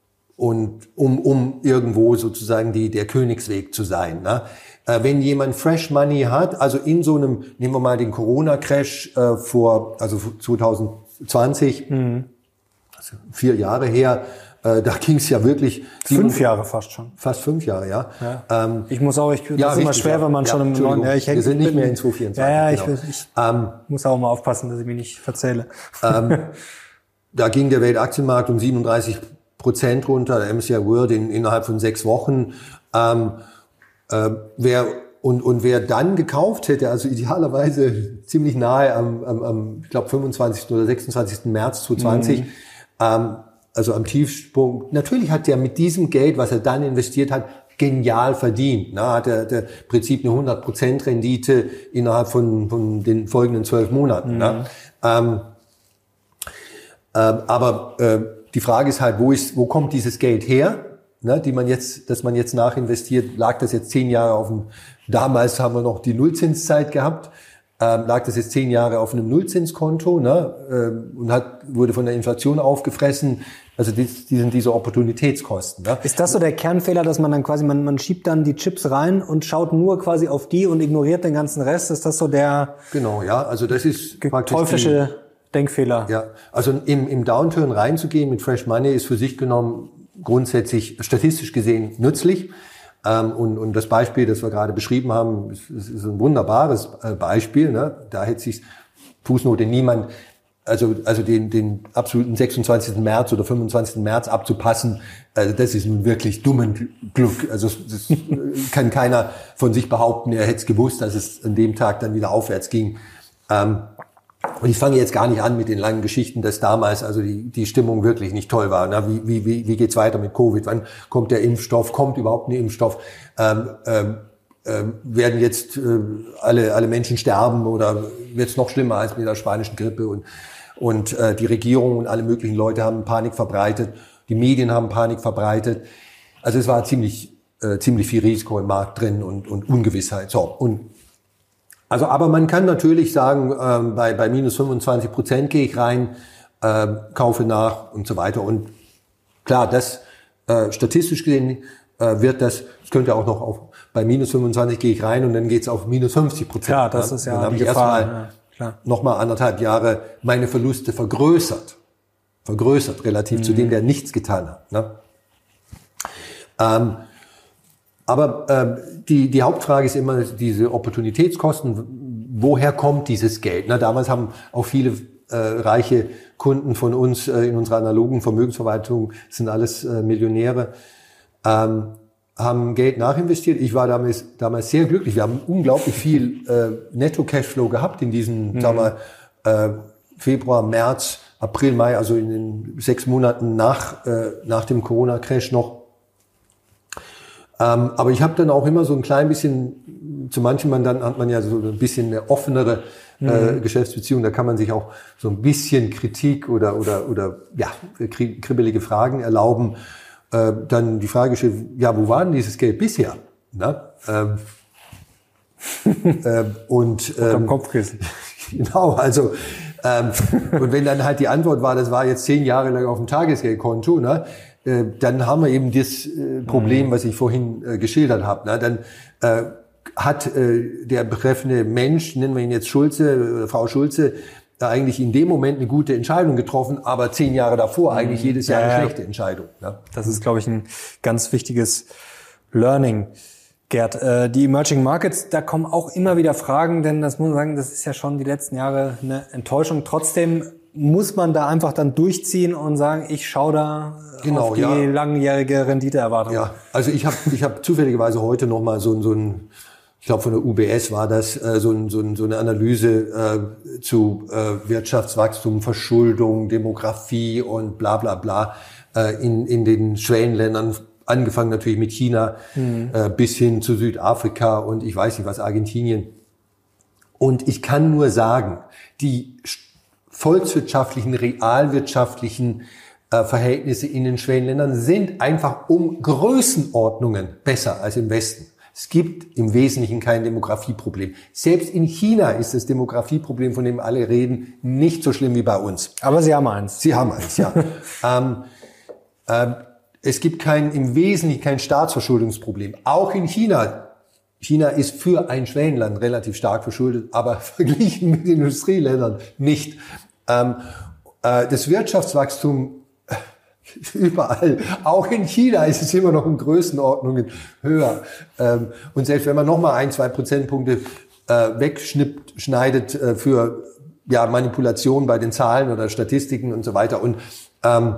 und um um irgendwo sozusagen die der Königsweg zu sein, ne? Wenn jemand Fresh Money hat, also in so einem, nehmen wir mal den Corona-Crash äh, vor, also zwanzig zwanzig, mhm. also vier Jahre her, äh, da ging es ja wirklich... Fünf Jahre fast schon. Fast fünf Jahre, ja. ja. Ähm, ich muss auch, ich, das ja, ist immer schwer, wenn man ja, schon im neuen... Ja, ich wir sind nicht mehr in zwanzig vierundzwanzig. Ja, ja, genau. ich, ich ähm, muss auch mal aufpassen, dass ich mich nicht verzähle. Ähm, da ging der Weltaktienmarkt um siebenunddreißig Prozent runter, der M S C I World in, innerhalb von sechs Wochen. Ähm, Äh, wer und und wer dann gekauft hätte, also idealerweise ziemlich nahe am, am, am ich glaube fünfundzwanzigsten oder sechsundzwanzigsten März zwanzig zwanzig, mhm. ähm, also am Tiefpunkt. Natürlich hat der mit diesem Geld, was er dann investiert hat, genial verdient. Ne? Hat er der Prinzip eine hundert Prozent Rendite innerhalb von von den folgenden zwölf Monaten. Mhm. Ne? Ähm, äh, aber äh, die Frage ist halt, wo ist wo kommt dieses Geld her? Ne, die man jetzt, dass man jetzt nachinvestiert, lag das jetzt zehn Jahre auf dem, damals haben wir noch die Nullzinszeit gehabt, ähm, lag das jetzt zehn Jahre auf einem Nullzinskonto, ne, ähm, und hat, wurde von der Inflation aufgefressen. Also die, die sind diese Opportunitätskosten. Ne? Ist das so der Kernfehler, dass man dann quasi, man, man schiebt dann die Chips rein und schaut nur quasi auf die und ignoriert den ganzen Rest? Ist das so der, genau, ja, also das ist praktisch teuflische die, Denkfehler? Ja, also im, im Downturn reinzugehen mit Fresh Money ist für sich genommen grundsätzlich statistisch gesehen nützlich. Ähm, und, und das Beispiel, das wir gerade beschrieben haben, ist, ist ein wunderbares äh, Beispiel. Ne? Da hätte sich Fußnote niemand, also, also den, den absoluten sechsundzwanzigsten März oder fünfundzwanzigsten März abzupassen, also das ist nun wirklich dummen Glück. Also das kann keiner von sich behaupten, er hätte es gewusst, dass es an dem Tag dann wieder aufwärts ging. Ähm, Und ich fange jetzt gar nicht an mit den langen Geschichten, dass damals also die, die Stimmung wirklich nicht toll war. Na, wie, wie, wie, wie geht's weiter mit Covid? Wann kommt der Impfstoff? Kommt überhaupt ein Impfstoff? Ähm, ähm, ähm, werden jetzt äh, alle, alle Menschen sterben oder wird's noch schlimmer als mit der spanischen Grippe? Und, und äh, die Regierung und alle möglichen Leute haben Panik verbreitet. Die Medien haben Panik verbreitet. Also es war ziemlich, äh, ziemlich viel Risiko im Markt drin und, und Ungewissheit. So, und Also, aber man kann natürlich sagen, ähm, bei, bei minus fünfundzwanzig Prozent gehe ich rein, äh, kaufe nach und so weiter. Und klar, das äh, statistisch gesehen äh, wird das, das könnte auch noch auf, bei minus fünfundzwanzig gehe ich rein und dann geht's auf minus fünfzig Prozent. Klar, das ist ja dann habe die ich Gefahr. erstmal ja, nochmal anderthalb Jahre meine Verluste vergrößert. Vergrößert, relativ mhm. zu dem, der nichts getan hat. Ne? Ähm, Aber äh, die, die Hauptfrage ist immer diese Opportunitätskosten. Woher kommt dieses Geld? Na, damals haben auch viele äh, reiche Kunden von uns äh, in unserer analogen Vermögensverwaltung, sind alles äh, Millionäre, ähm, haben Geld nachinvestiert. Ich war damals, damals sehr glücklich. Wir haben unglaublich viel äh, Netto-Cashflow gehabt in diesen, mhm. sagen wir, äh, Februar, März, April, Mai, also in den sechs Monaten nach, äh, nach dem Corona-Crash noch. Ähm, aber ich habe dann auch immer so ein klein bisschen, zu manchen Mandanten hat man ja so ein bisschen eine offenere äh, mhm. Geschäftsbeziehung, da kann man sich auch so ein bisschen Kritik oder oder oder ja kribbelige Fragen erlauben. Äh, dann die Frage steht, ja, wo war denn dieses Geld bisher? Na? Ähm, äh, und ähm, am Kopfkissen. Genau, also ähm, und wenn dann halt die Antwort war, das war jetzt zehn Jahre lang auf dem Tagesgeldkonto, ne? Dann haben wir eben das äh, Problem, was ich vorhin äh, geschildert habe. Ne? Dann äh, hat äh, der betreffende Mensch, nennen wir ihn jetzt Schulze, äh, Frau Schulze, äh, eigentlich in dem Moment eine gute Entscheidung getroffen, aber zehn Jahre davor eigentlich jedes Jahr eine schlechte Entscheidung. Ne? Das ist, glaube ich, ein ganz wichtiges Learning. Gerd, äh, die Emerging Markets, da kommen auch immer wieder Fragen, denn das muss man sagen, das ist ja schon die letzten Jahre eine Enttäuschung. Trotzdem muss man da einfach dann durchziehen und sagen, ich schaue da genau, auf die ja. langjährige Renditeerwartung. Ja, also ich habe ich hab zufälligerweise heute noch mal so, so ein, ich glaube von der U B S war das, äh, so, ein, so, ein, so eine Analyse äh, zu äh, Wirtschaftswachstum, Verschuldung, Demografie und bla bla bla äh, in, in den Schwellenländern, angefangen natürlich mit China mhm. äh, bis hin zu Südafrika und ich weiß nicht was, Argentinien. Und ich kann nur sagen, die volkswirtschaftlichen, realwirtschaftlichen äh, Verhältnisse in den Schwellenländern sind einfach um Größenordnungen besser als im Westen. Es gibt im Wesentlichen kein Demografieproblem. Selbst in China ist das Demografieproblem, von dem alle reden, nicht so schlimm wie bei uns. Aber Sie haben eins. Sie haben eins, ja. ähm, ähm, es gibt kein, im Wesentlichen kein Staatsverschuldungsproblem. Auch in China. China ist für ein Schwellenland relativ stark verschuldet, aber verglichen mit den Industrieländern nicht. Ähm, äh, das Wirtschaftswachstum überall, auch in China ist es immer noch in Größenordnungen höher. Ähm, und selbst wenn man nochmal ein, zwei Prozentpunkte äh, wegschneidet äh, für ja, Manipulation bei den Zahlen oder Statistiken und so weiter. Und ähm,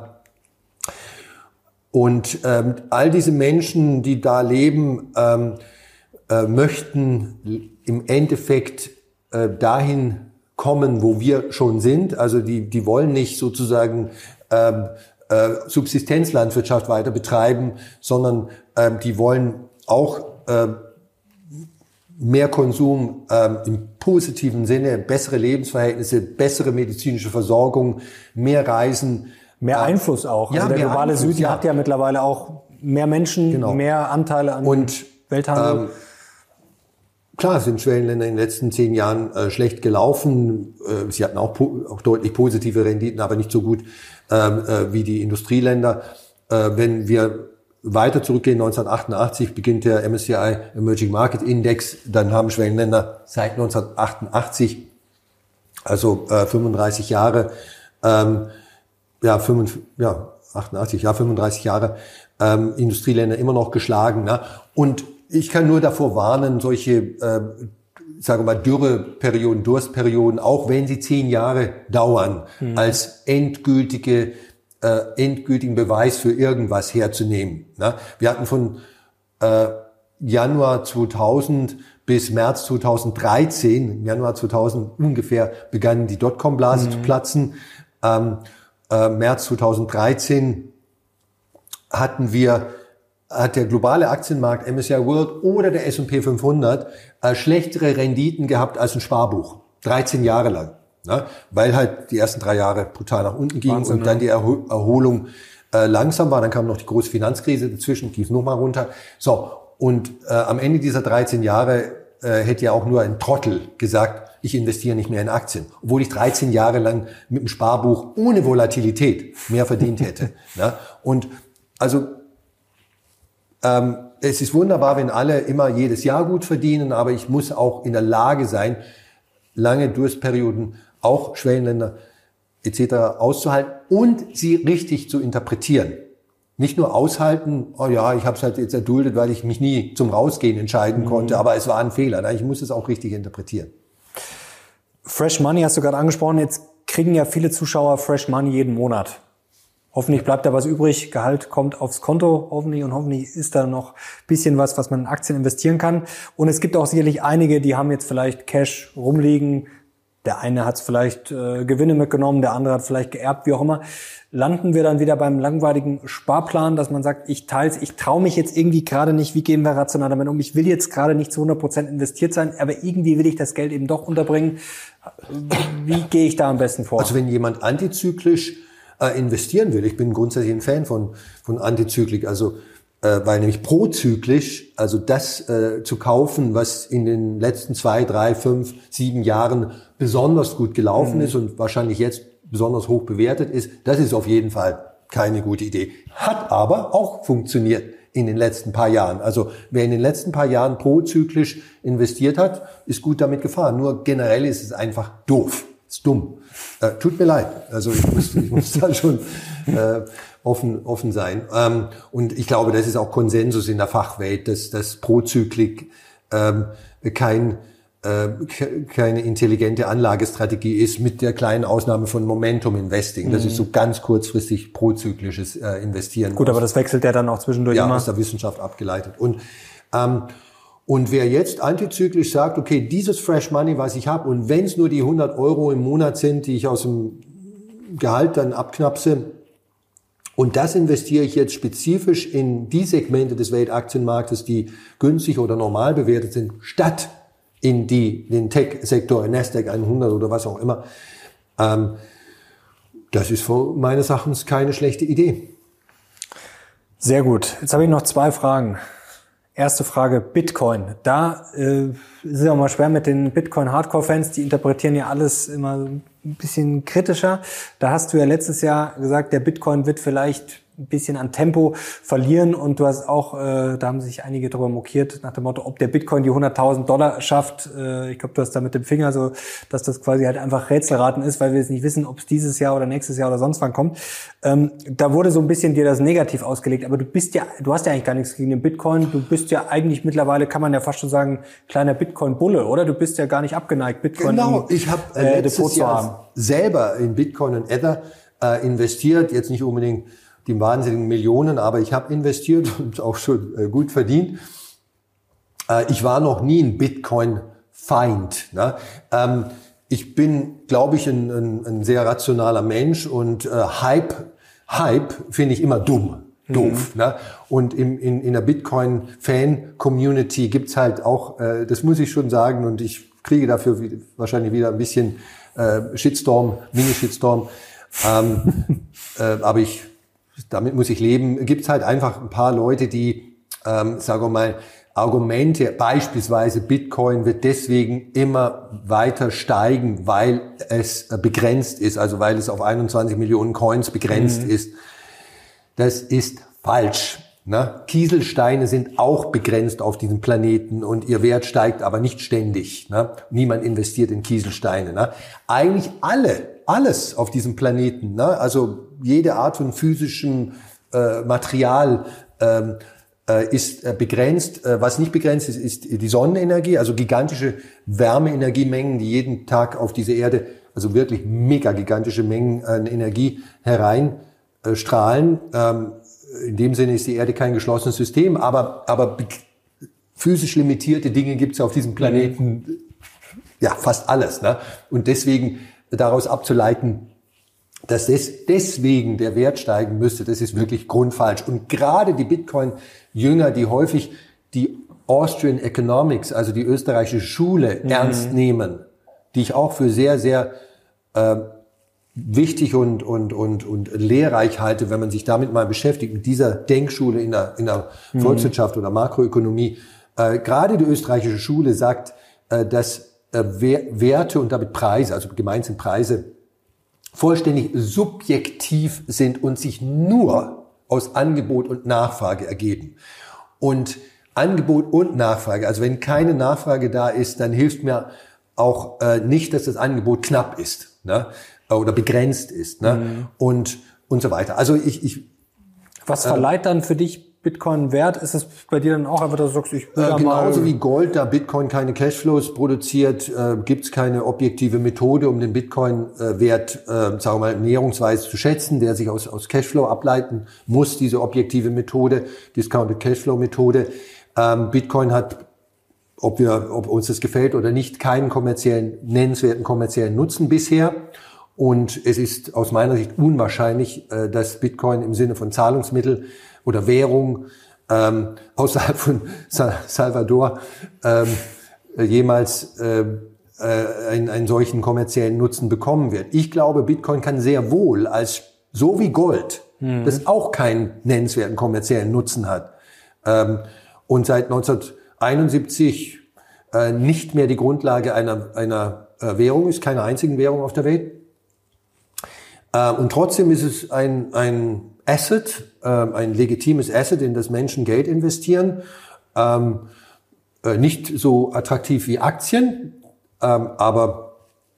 und ähm, all diese Menschen, die da leben, ähm, äh, möchten im Endeffekt äh, dahin kommen, wo wir schon sind. Also die, die wollen nicht sozusagen ähm, äh, Subsistenzlandwirtschaft weiter betreiben, sondern ähm, die wollen auch äh, mehr Konsum ähm, im positiven Sinne, bessere Lebensverhältnisse, bessere medizinische Versorgung, mehr Reisen. Mehr äh, Einfluss auch. Ja, also der globale Einfluss, Süden ja. hat ja mittlerweile auch mehr Menschen, genau. mehr Anteile an Und, Welthandel. Ähm, Klar sind Schwellenländer in den letzten zehn Jahren äh, schlecht gelaufen. Äh, sie hatten auch, po- auch deutlich positive Renditen, aber nicht so gut ähm, äh, wie die Industrieländer. Äh, wenn wir weiter zurückgehen, neunzehnhundertachtundachtzig beginnt der M S C I Emerging Market Index. Dann haben Schwellenländer seit neunzehnhundertachtundachtzig, also äh, fünfunddreißig Jahre, ähm, ja, fünf, ja, achtundachtzig, ja, fünfunddreißig Jahre ähm, Industrieländer immer noch geschlagen. Ne? Und ich kann nur davor warnen, solche, äh, sagen wir mal, Dürreperioden, Durstperioden, auch wenn sie zehn Jahre dauern, mhm. als endgültige, äh, endgültigen Beweis für irgendwas herzunehmen. Ne? Wir hatten von äh, Januar zweitausend bis März zweitausenddreizehn, im Januar zweitausend ungefähr, begann die Dotcom-Blase mhm. zu platzen. Ähm, äh, März zweitausenddreizehn hatten wir, hat der globale Aktienmarkt M S C I World oder der S und P fünfhundert äh, schlechtere Renditen gehabt als ein Sparbuch. dreizehn Jahre lang. Ne? Weil halt die ersten drei Jahre brutal nach unten gingen und dann die Erho- Erholung äh, langsam war. Dann kam noch die große Finanzkrise dazwischen, ging es nochmal runter. So, und äh, am Ende dieser dreizehn Jahre äh, hätte ja auch nur ein Trottel gesagt, ich investiere nicht mehr in Aktien. Obwohl ich dreizehn Jahre lang mit dem Sparbuch ohne Volatilität mehr verdient hätte. Ne? Und also ähm, es ist wunderbar, wenn alle immer jedes Jahr gut verdienen, aber ich muss auch in der Lage sein, lange Durstperioden, auch Schwellenländer et cetera auszuhalten und sie richtig zu interpretieren. Nicht nur aushalten, oh ja, ich habe es halt jetzt erduldet, weil ich mich nie zum Rausgehen entscheiden mhm. konnte, aber es war ein Fehler. Ich muss es auch richtig interpretieren. Fresh Money hast du gerade angesprochen. Jetzt kriegen ja viele Zuschauer Fresh Money jeden Monat. Hoffentlich bleibt da was übrig, Gehalt kommt aufs Konto, hoffentlich, und hoffentlich ist da noch ein bisschen was, was man in Aktien investieren kann. Und es gibt auch sicherlich einige, die haben jetzt vielleicht Cash rumliegen. Der eine hat vielleicht äh, Gewinne mitgenommen, der andere hat vielleicht geerbt, wie auch immer. Landen wir dann wieder beim langweiligen Sparplan, dass man sagt, ich teils, ich traue mich jetzt irgendwie gerade nicht, wie gehen wir rational damit um? Ich will jetzt gerade nicht zu hundert Prozent investiert sein, aber irgendwie will ich das Geld eben doch unterbringen. Wie gehe ich da am besten vor? Also wenn jemand antizyklisch äh, investieren will, ich bin grundsätzlich ein Fan von, von Antizyklik, also äh, weil nämlich prozyklisch, also das äh, zu kaufen, was in den letzten zwei, drei, fünf, sieben Jahren besonders gut gelaufen mhm. ist und wahrscheinlich jetzt besonders hoch bewertet ist, das ist auf jeden Fall keine gute Idee. Hat aber auch funktioniert in den letzten paar Jahren. Also wer in den letzten paar Jahren prozyklisch investiert hat, ist gut damit gefahren. Nur generell ist es einfach doof, ist dumm. Äh, tut mir leid. Also ich muss, ich muss da schon äh, offen offen sein. Ähm, und ich glaube, das ist auch Konsensus in der Fachwelt, dass das Prozyklik ähm, kein keine intelligente Anlagestrategie ist, mit der kleinen Ausnahme von Momentum Investing. Das ist so ganz kurzfristig prozyklisches äh, Investieren. Gut, aber das wechselt ja dann auch zwischendurch ja, immer. Ja, aus der Wissenschaft abgeleitet. Und ähm, und wer jetzt antizyklisch sagt, okay, dieses Fresh Money, was ich habe, und wenn es nur die hundert Euro im Monat sind, die ich aus dem Gehalt dann abknapse, und das investiere ich jetzt spezifisch in die Segmente des Weltaktienmarktes, die günstig oder normal bewertet sind, statt in die, den Tech-Sektor, Nasdaq hundert oder was auch immer. Ähm, das ist meines Erachtens keine schlechte Idee. Sehr gut. Jetzt habe ich noch zwei Fragen. Erste Frage, Bitcoin. Da äh, ist es ja auch mal schwer mit den Bitcoin-Hardcore-Fans, die interpretieren ja alles immer ein bisschen kritischer. Da hast du ja letztes Jahr gesagt, der Bitcoin wird vielleicht ein bisschen an Tempo verlieren, und du hast auch, äh, da haben sich einige darüber mokiert, nach dem Motto, ob der Bitcoin die hunderttausend Dollar schafft. Äh, ich glaube, du hast da mit dem Finger so, dass das quasi halt einfach Rätselraten ist, weil wir jetzt nicht wissen, ob es dieses Jahr oder nächstes Jahr oder sonst wann kommt. Ähm, da wurde so ein bisschen dir das negativ ausgelegt, aber du bist ja, du hast ja eigentlich gar nichts gegen den Bitcoin. Du bist ja eigentlich mittlerweile, kann man ja fast schon sagen, kleiner Bitcoin-Bulle, oder? Du bist ja gar nicht abgeneigt, Bitcoin genau. Ich habe äh, letztes Jahr selber in Bitcoin und Ether äh, investiert, jetzt nicht unbedingt die wahnsinnigen Millionen, aber ich habe investiert und auch schon äh, gut verdient. Äh, ich war noch nie ein Bitcoin-Feind. Ne? Ähm, ich bin, glaube ich, ein, ein, ein sehr rationaler Mensch, und äh, Hype, Hype finde ich immer dumm, doof. Mhm. Ne? Und im, in, in der Bitcoin-Fan-Community gibt's halt auch, äh, das muss ich schon sagen, und ich kriege dafür wie, wahrscheinlich wieder ein bisschen äh, Shitstorm, Mini-Shitstorm, ähm, äh, aber ich damit muss ich leben. Gibt es halt einfach ein paar Leute, die, ähm, sagen wir mal, Argumente, beispielsweise Bitcoin wird deswegen immer weiter steigen, weil es begrenzt ist, also weil es auf einundzwanzig Millionen Coins begrenzt mhm. ist. Das ist falsch. Ne? Kieselsteine sind auch begrenzt auf diesem Planeten, und ihr Wert steigt aber nicht ständig. Ne? Niemand investiert in Kieselsteine. Ne? Eigentlich alle, alles auf diesem Planeten, ne? Also jede Art von physischem äh, Material ähm, äh, ist äh, begrenzt. Äh, was nicht begrenzt ist, ist die Sonnenenergie, also gigantische Wärmeenergiemengen, die jeden Tag auf diese Erde, also wirklich mega gigantische Mengen an Energie hereinstrahlen. Äh, ähm, in dem Sinne ist die Erde kein geschlossenes System, aber, aber physisch limitierte Dinge gibt es auf diesem Planeten, ja, fast alles. Ne? Und deswegen daraus abzuleiten, dass des, deswegen der Wert steigen müsste, das ist wirklich grundfalsch. Und gerade die Bitcoin-Jünger, die häufig die Austrian Economics, also die österreichische Schule, mhm. ernst nehmen, die ich auch für sehr, sehr äh, wichtig und, und, und, und lehrreich halte, wenn man sich damit mal beschäftigt, mit dieser Denkschule in der, in der mhm. Volkswirtschaft oder Makroökonomie. Äh, gerade die österreichische Schule sagt, äh, dass äh, Werte und damit Preise, also gemeint sind Preise, vollständig subjektiv sind und sich nur aus Angebot und Nachfrage ergeben. Und Angebot und Nachfrage, also wenn keine Nachfrage da ist, dann hilft mir auch äh, nicht, dass das Angebot knapp ist, ne? Oder begrenzt ist, ne? Mhm. Und und so weiter. Also ich ich was verleiht äh, dann für dich Bitcoin Wert? Ist es bei dir dann auch einfach, dass du sagst, ich will äh, genauso wie Gold, da Bitcoin keine Cashflows produziert, äh, gibt es keine objektive Methode, um den Bitcoin äh, Wert, äh, sagen wir mal, näherungsweise zu schätzen, der sich aus aus Cashflow ableiten muss. Diese objektive Methode, Discounted Cashflow Methode. Ähm, Bitcoin hat, ob wir, ob uns das gefällt oder nicht, keinen kommerziellen, nennenswerten kommerziellen Nutzen bisher. Und es ist aus meiner Sicht unwahrscheinlich, dass Bitcoin im Sinne von Zahlungsmittel oder Währung ähm, außerhalb von Sa- Salvador ähm, jemals äh, einen, einen solchen kommerziellen Nutzen bekommen wird. Ich glaube, Bitcoin kann sehr wohl als, so wie Gold, mhm. das auch keinen nennenswerten kommerziellen Nutzen hat, ähm, und seit neunzehnhunderteinundsiebzig äh, nicht mehr die Grundlage einer, einer äh, Währung ist, keine einzigen Währung auf der Welt. Äh, und trotzdem ist es ein, ein Asset, äh, ein legitimes Asset, in das Menschen Geld investieren. Ähm, äh, nicht so attraktiv wie Aktien, ähm, aber,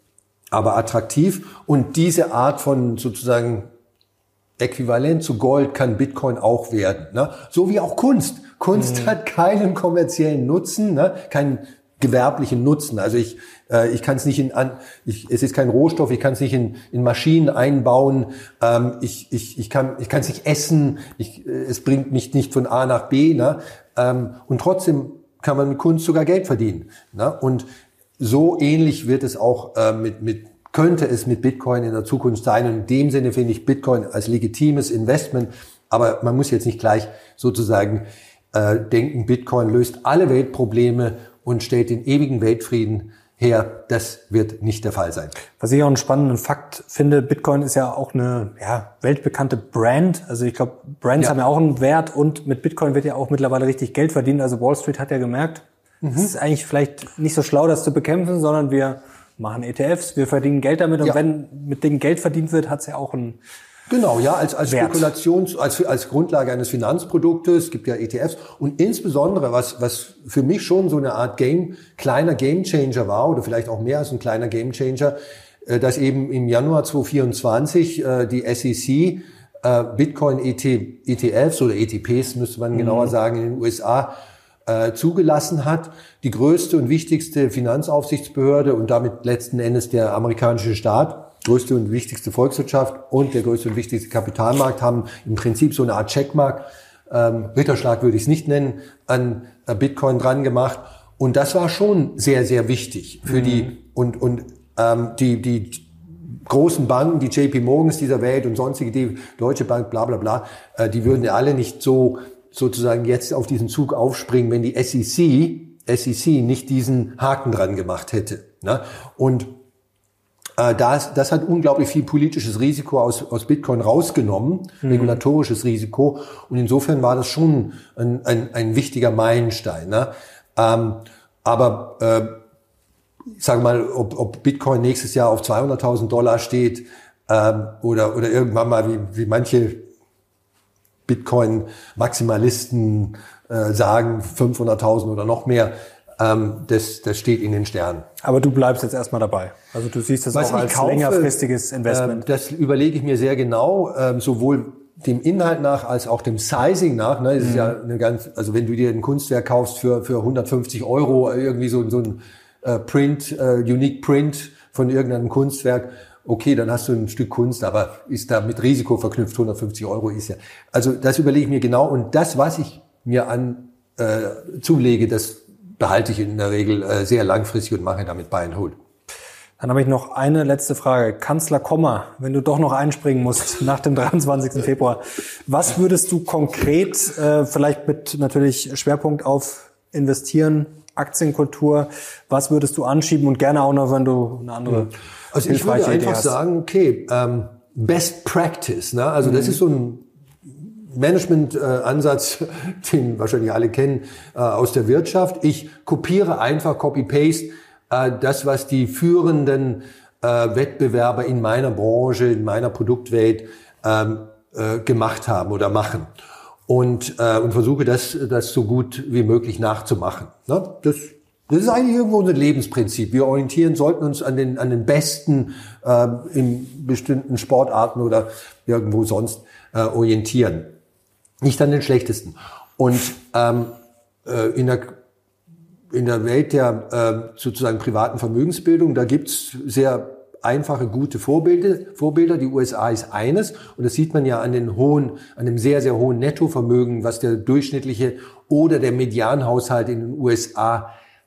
aber attraktiv. Und diese Art von sozusagen Äquivalent zu Gold kann Bitcoin auch werden, ne? So wie auch Kunst. Kunst mhm. hat keinen kommerziellen Nutzen, ne? Keinen gewerblichen Nutzen. Also ich äh, ich kann es nicht in an ich, es ist kein Rohstoff, ich kann es nicht in in Maschinen einbauen, ähm, ich ich ich kann ich kann es nicht essen, ich, äh, es bringt mich nicht von A nach B, ne? Ähm, und trotzdem kann man mit Kunst sogar Geld verdienen, ne? Und so ähnlich wird es auch äh, mit mit könnte es mit Bitcoin in der Zukunft sein. Und in dem Sinne finde ich Bitcoin als legitimes Investment. Aber man muss jetzt nicht gleich sozusagen äh, denken, Bitcoin löst alle Weltprobleme und stellt den ewigen Weltfrieden her. Das wird nicht der Fall sein. Was ich auch einen spannenden Fakt finde, Bitcoin ist ja auch eine ja, weltbekannte Brand. Also ich glaube, Brands ja. haben ja auch einen Wert und mit Bitcoin wird ja auch mittlerweile richtig Geld verdient. Also Wall Street hat ja gemerkt, es mhm. ist eigentlich vielleicht nicht so schlau, das zu bekämpfen, sondern wir machen E T Fs, wir verdienen Geld damit und ja. wenn mit dem Geld verdient wird, hat es ja auch einen Genau, ja, als, als Spekulations, als, als Grundlage eines Finanzproduktes, es gibt ja E T Fs und insbesondere, was, was für mich schon so eine Art Game, kleiner Gamechanger war oder vielleicht auch mehr als ein kleiner Gamechanger, äh, dass eben im Januar zweitausendvierundzwanzig äh, die S E C äh, Bitcoin E T Fs oder E T Ps, müsste man genauer mhm. sagen, in den U S A Äh, zugelassen hat, die größte und wichtigste Finanzaufsichtsbehörde und damit letzten Endes der amerikanische Staat, größte und wichtigste Volkswirtschaft und der größte und wichtigste Kapitalmarkt haben im Prinzip so eine Art Checkmark, ähm, Ritterschlag würde ich es nicht nennen, an äh, Bitcoin dran gemacht. Und das war schon sehr, sehr wichtig für mhm. die und und ähm, die die großen Banken, die J P Morgans dieser Welt und sonstige, die Deutsche Bank, bla bla bla, äh, die würden ja alle nicht so sozusagen jetzt auf diesen Zug aufspringen, wenn die S E C, S E C nicht diesen Haken dran gemacht hätte. Ne? Und äh, das, das hat unglaublich viel politisches Risiko aus, aus Bitcoin rausgenommen, mhm. regulatorisches Risiko. Und insofern war das schon ein, ein, ein wichtiger Meilenstein. Ne? Ähm, aber äh, ich sage mal, ob, ob Bitcoin nächstes Jahr auf zweihunderttausend Dollar steht ähm, oder, oder irgendwann mal wie, wie manche Bitcoin-Maximalisten äh, sagen, fünfhunderttausend oder noch mehr, ähm, das, das steht in den Sternen. Aber du bleibst jetzt erstmal dabei. Also du siehst das Was auch als kaufe, längerfristiges Investment. Äh, das überlege ich mir sehr genau, äh, sowohl dem Inhalt nach als auch dem Sizing nach. Ne? Das mhm. ist ja eine ganz, also wenn du dir ein Kunstwerk kaufst für für hundertfünfzig Euro, irgendwie so, so ein äh, Print, äh, Unique Print von irgendeinem Kunstwerk, okay, dann hast du ein Stück Kunst, aber ist da mit Risiko verknüpft, hundertfünfzig Euro ist ja. Also das überlege ich mir genau und das, was ich mir an äh, zulege, das behalte ich in der Regel äh, sehr langfristig und mache damit Buy and Hold. Dann habe ich noch eine letzte Frage. Kanzler Kommer, wenn du doch noch einspringen musst nach dem dreiundzwanzigsten Februar. Was würdest du konkret, äh, vielleicht mit natürlich Schwerpunkt auf Investieren, Aktienkultur, was würdest du anschieben und gerne auch noch, wenn du eine andere Also ich würde einfach sagen, okay, ähm, Best Practice, ne? Also mhm. das ist so ein Management-Ansatz, äh, den wahrscheinlich alle kennen, äh, aus der Wirtschaft. Ich kopiere einfach, Copy-Paste, das, was die führenden äh, Wettbewerber in meiner Branche, in meiner Produktwelt ähm, äh, gemacht haben oder machen. Und, äh, und versuche das, das so gut wie möglich nachzumachen. Ne? Das, das ist eigentlich irgendwo unser Lebensprinzip. Wir orientieren, sollten uns an den, an den Besten äh, in bestimmten Sportarten oder irgendwo sonst äh, orientieren. Nicht an den Schlechtesten. Und ähm, äh, in der In der Welt der äh, sozusagen privaten Vermögensbildung, da gibt's sehr einfache, gute Vorbilder. Vorbilder. Die U S A ist eines, und das sieht man ja an den hohen, an dem sehr, sehr hohen Nettovermögen, was der durchschnittliche oder der Medianhaushalt in den U S A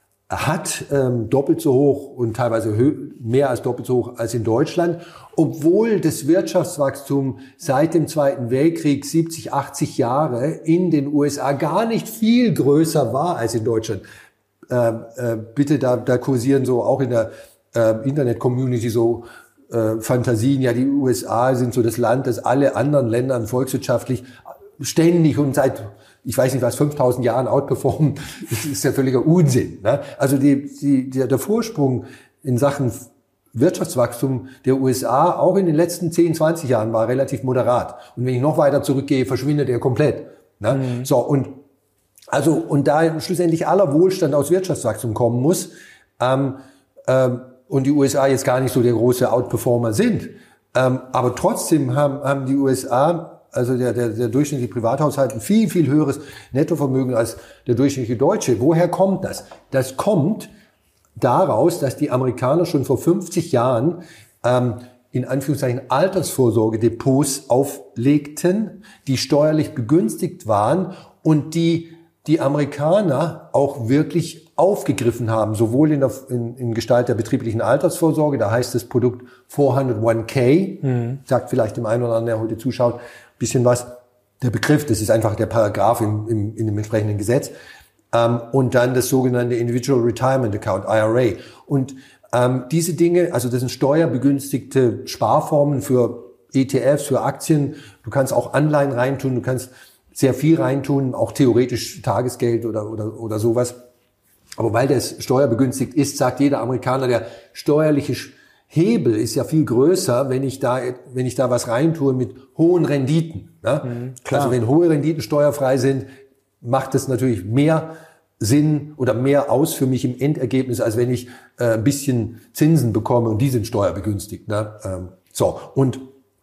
hat, ähm, doppelt so hoch und teilweise hö- mehr als doppelt so hoch als in Deutschland, obwohl das Wirtschaftswachstum seit dem Zweiten Weltkrieg siebzig, achtzig Jahre in den U S A gar nicht viel größer war als in Deutschland. Äh, äh, bitte, da, da kursieren so auch in der äh, Internet-Community so äh, Fantasien, ja, die U S A sind so das Land, das alle anderen Länder volkswirtschaftlich ständig und seit, ich weiß nicht was, fünftausend Jahren outperformen. Das ist ja völliger Unsinn. Ne? Also die, die, der, der Vorsprung in Sachen Wirtschaftswachstum der U S A auch in den letzten zehn, zwanzig Jahren war relativ moderat. Und wenn ich noch weiter zurückgehe, verschwindet er komplett. Ne? Mhm. So, und Also, und da schlussendlich aller Wohlstand aus Wirtschaftswachstum kommen muss, ähm, ähm, und die U S A jetzt gar nicht so der große Outperformer sind, ähm, aber trotzdem haben, haben die U S A, also der, der, der durchschnittliche Privathaushalt, ein viel, viel höheres Nettovermögen als der durchschnittliche Deutsche. Woher kommt das? Das kommt daraus, dass die Amerikaner schon vor fünfzig Jahren ähm, in Anführungszeichen Altersvorsorgedepots auflegten, die steuerlich begünstigt waren und die die Amerikaner auch wirklich aufgegriffen haben, sowohl in, der, in, in Gestalt der betrieblichen Altersvorsorge, da heißt das Produkt vierhunderteins K, mhm. sagt vielleicht dem einen oder anderen, der heute zuschaut, ein bisschen was, der Begriff, das ist einfach der Paragraph im, im, in dem entsprechenden Gesetz, ähm, und dann das sogenannte Individual Retirement Account, I R A. Und ähm, diese Dinge, also das sind steuerbegünstigte Sparformen für E T Fs, für Aktien, du kannst auch Anleihen reintun, du kannst sehr viel reintun, auch theoretisch Tagesgeld oder, oder, oder sowas. Aber weil das steuerbegünstigt ist, sagt jeder Amerikaner, der steuerliche Hebel ist ja viel größer, wenn ich da, wenn ich da was reintue mit hohen Renditen. Ne? Mhm, also wenn hohe Renditen steuerfrei sind, macht es natürlich mehr Sinn oder mehr aus für mich im Endergebnis, als wenn ich äh, ein bisschen Zinsen bekomme und die sind steuerbegünstigt. Ne? Ähm, so, und,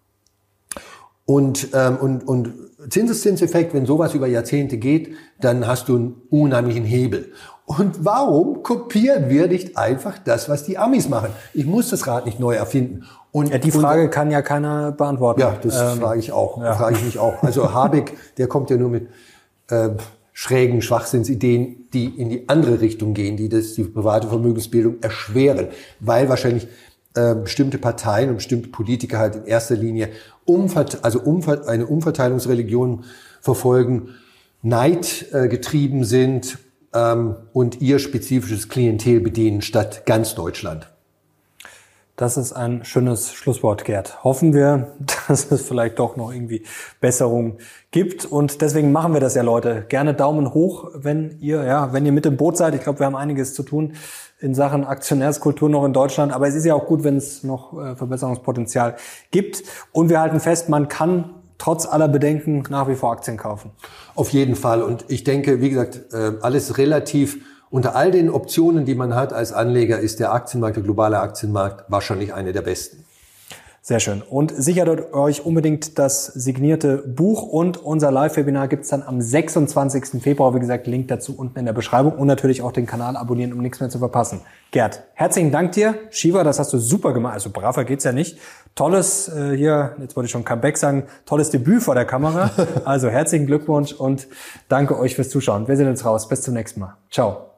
und, ähm, und, und, Zinseszinseffekt, wenn sowas über Jahrzehnte geht, dann hast du einen unheimlichen Hebel. Und warum kopieren wir nicht einfach das, was die Amis machen? Ich muss das Rad nicht neu erfinden. Und ja, die Frage und, kann ja keiner beantworten. Ja, das ähm, frage ich auch. Ja. Frage ich mich auch. Also Habeck, der kommt ja nur mit äh, schrägen Schwachsinnsideen, die in die andere Richtung gehen, die das die private Vermögensbildung erschweren, weil wahrscheinlich äh, bestimmte Parteien und bestimmte Politiker halt in erster Linie umvert- also umver- eine Umverteilungsreligion verfolgen, Neid äh, getrieben sind ähm, und ihr spezifisches Klientel bedienen statt ganz Deutschland. Das ist ein schönes Schlusswort, Gerd. Hoffen wir, dass es vielleicht doch noch irgendwie Besserung gibt. Und deswegen machen wir das ja, Leute. Gerne Daumen hoch, wenn ihr, ja, wenn ihr mit im Boot seid. Ich glaube, wir haben einiges zu tun in Sachen Aktionärskultur noch in Deutschland. Aber es ist ja auch gut, wenn es noch äh, Verbesserungspotenzial gibt. Und wir halten fest, man kann trotz aller Bedenken nach wie vor Aktien kaufen. Auf jeden Fall. Und ich denke, wie gesagt, äh, alles relativ. Unter all den Optionen, die man hat als Anleger, ist der Aktienmarkt, der globale Aktienmarkt, wahrscheinlich eine der besten. Sehr schön. Und sichert euch unbedingt das signierte Buch und unser Live-Webinar gibt's dann am sechsundzwanzigsten Februar. Wie gesagt, Link dazu unten in der Beschreibung und natürlich auch den Kanal abonnieren, um nichts mehr zu verpassen. Gerd, herzlichen Dank dir. Shiva, das hast du super gemacht. Also braver geht's ja nicht. Tolles, äh, hier, jetzt wollte ich schon Comeback sagen, tolles Debüt vor der Kamera. Also herzlichen Glückwunsch und danke euch fürs Zuschauen. Wir sehen uns raus. Bis zum nächsten Mal. Ciao.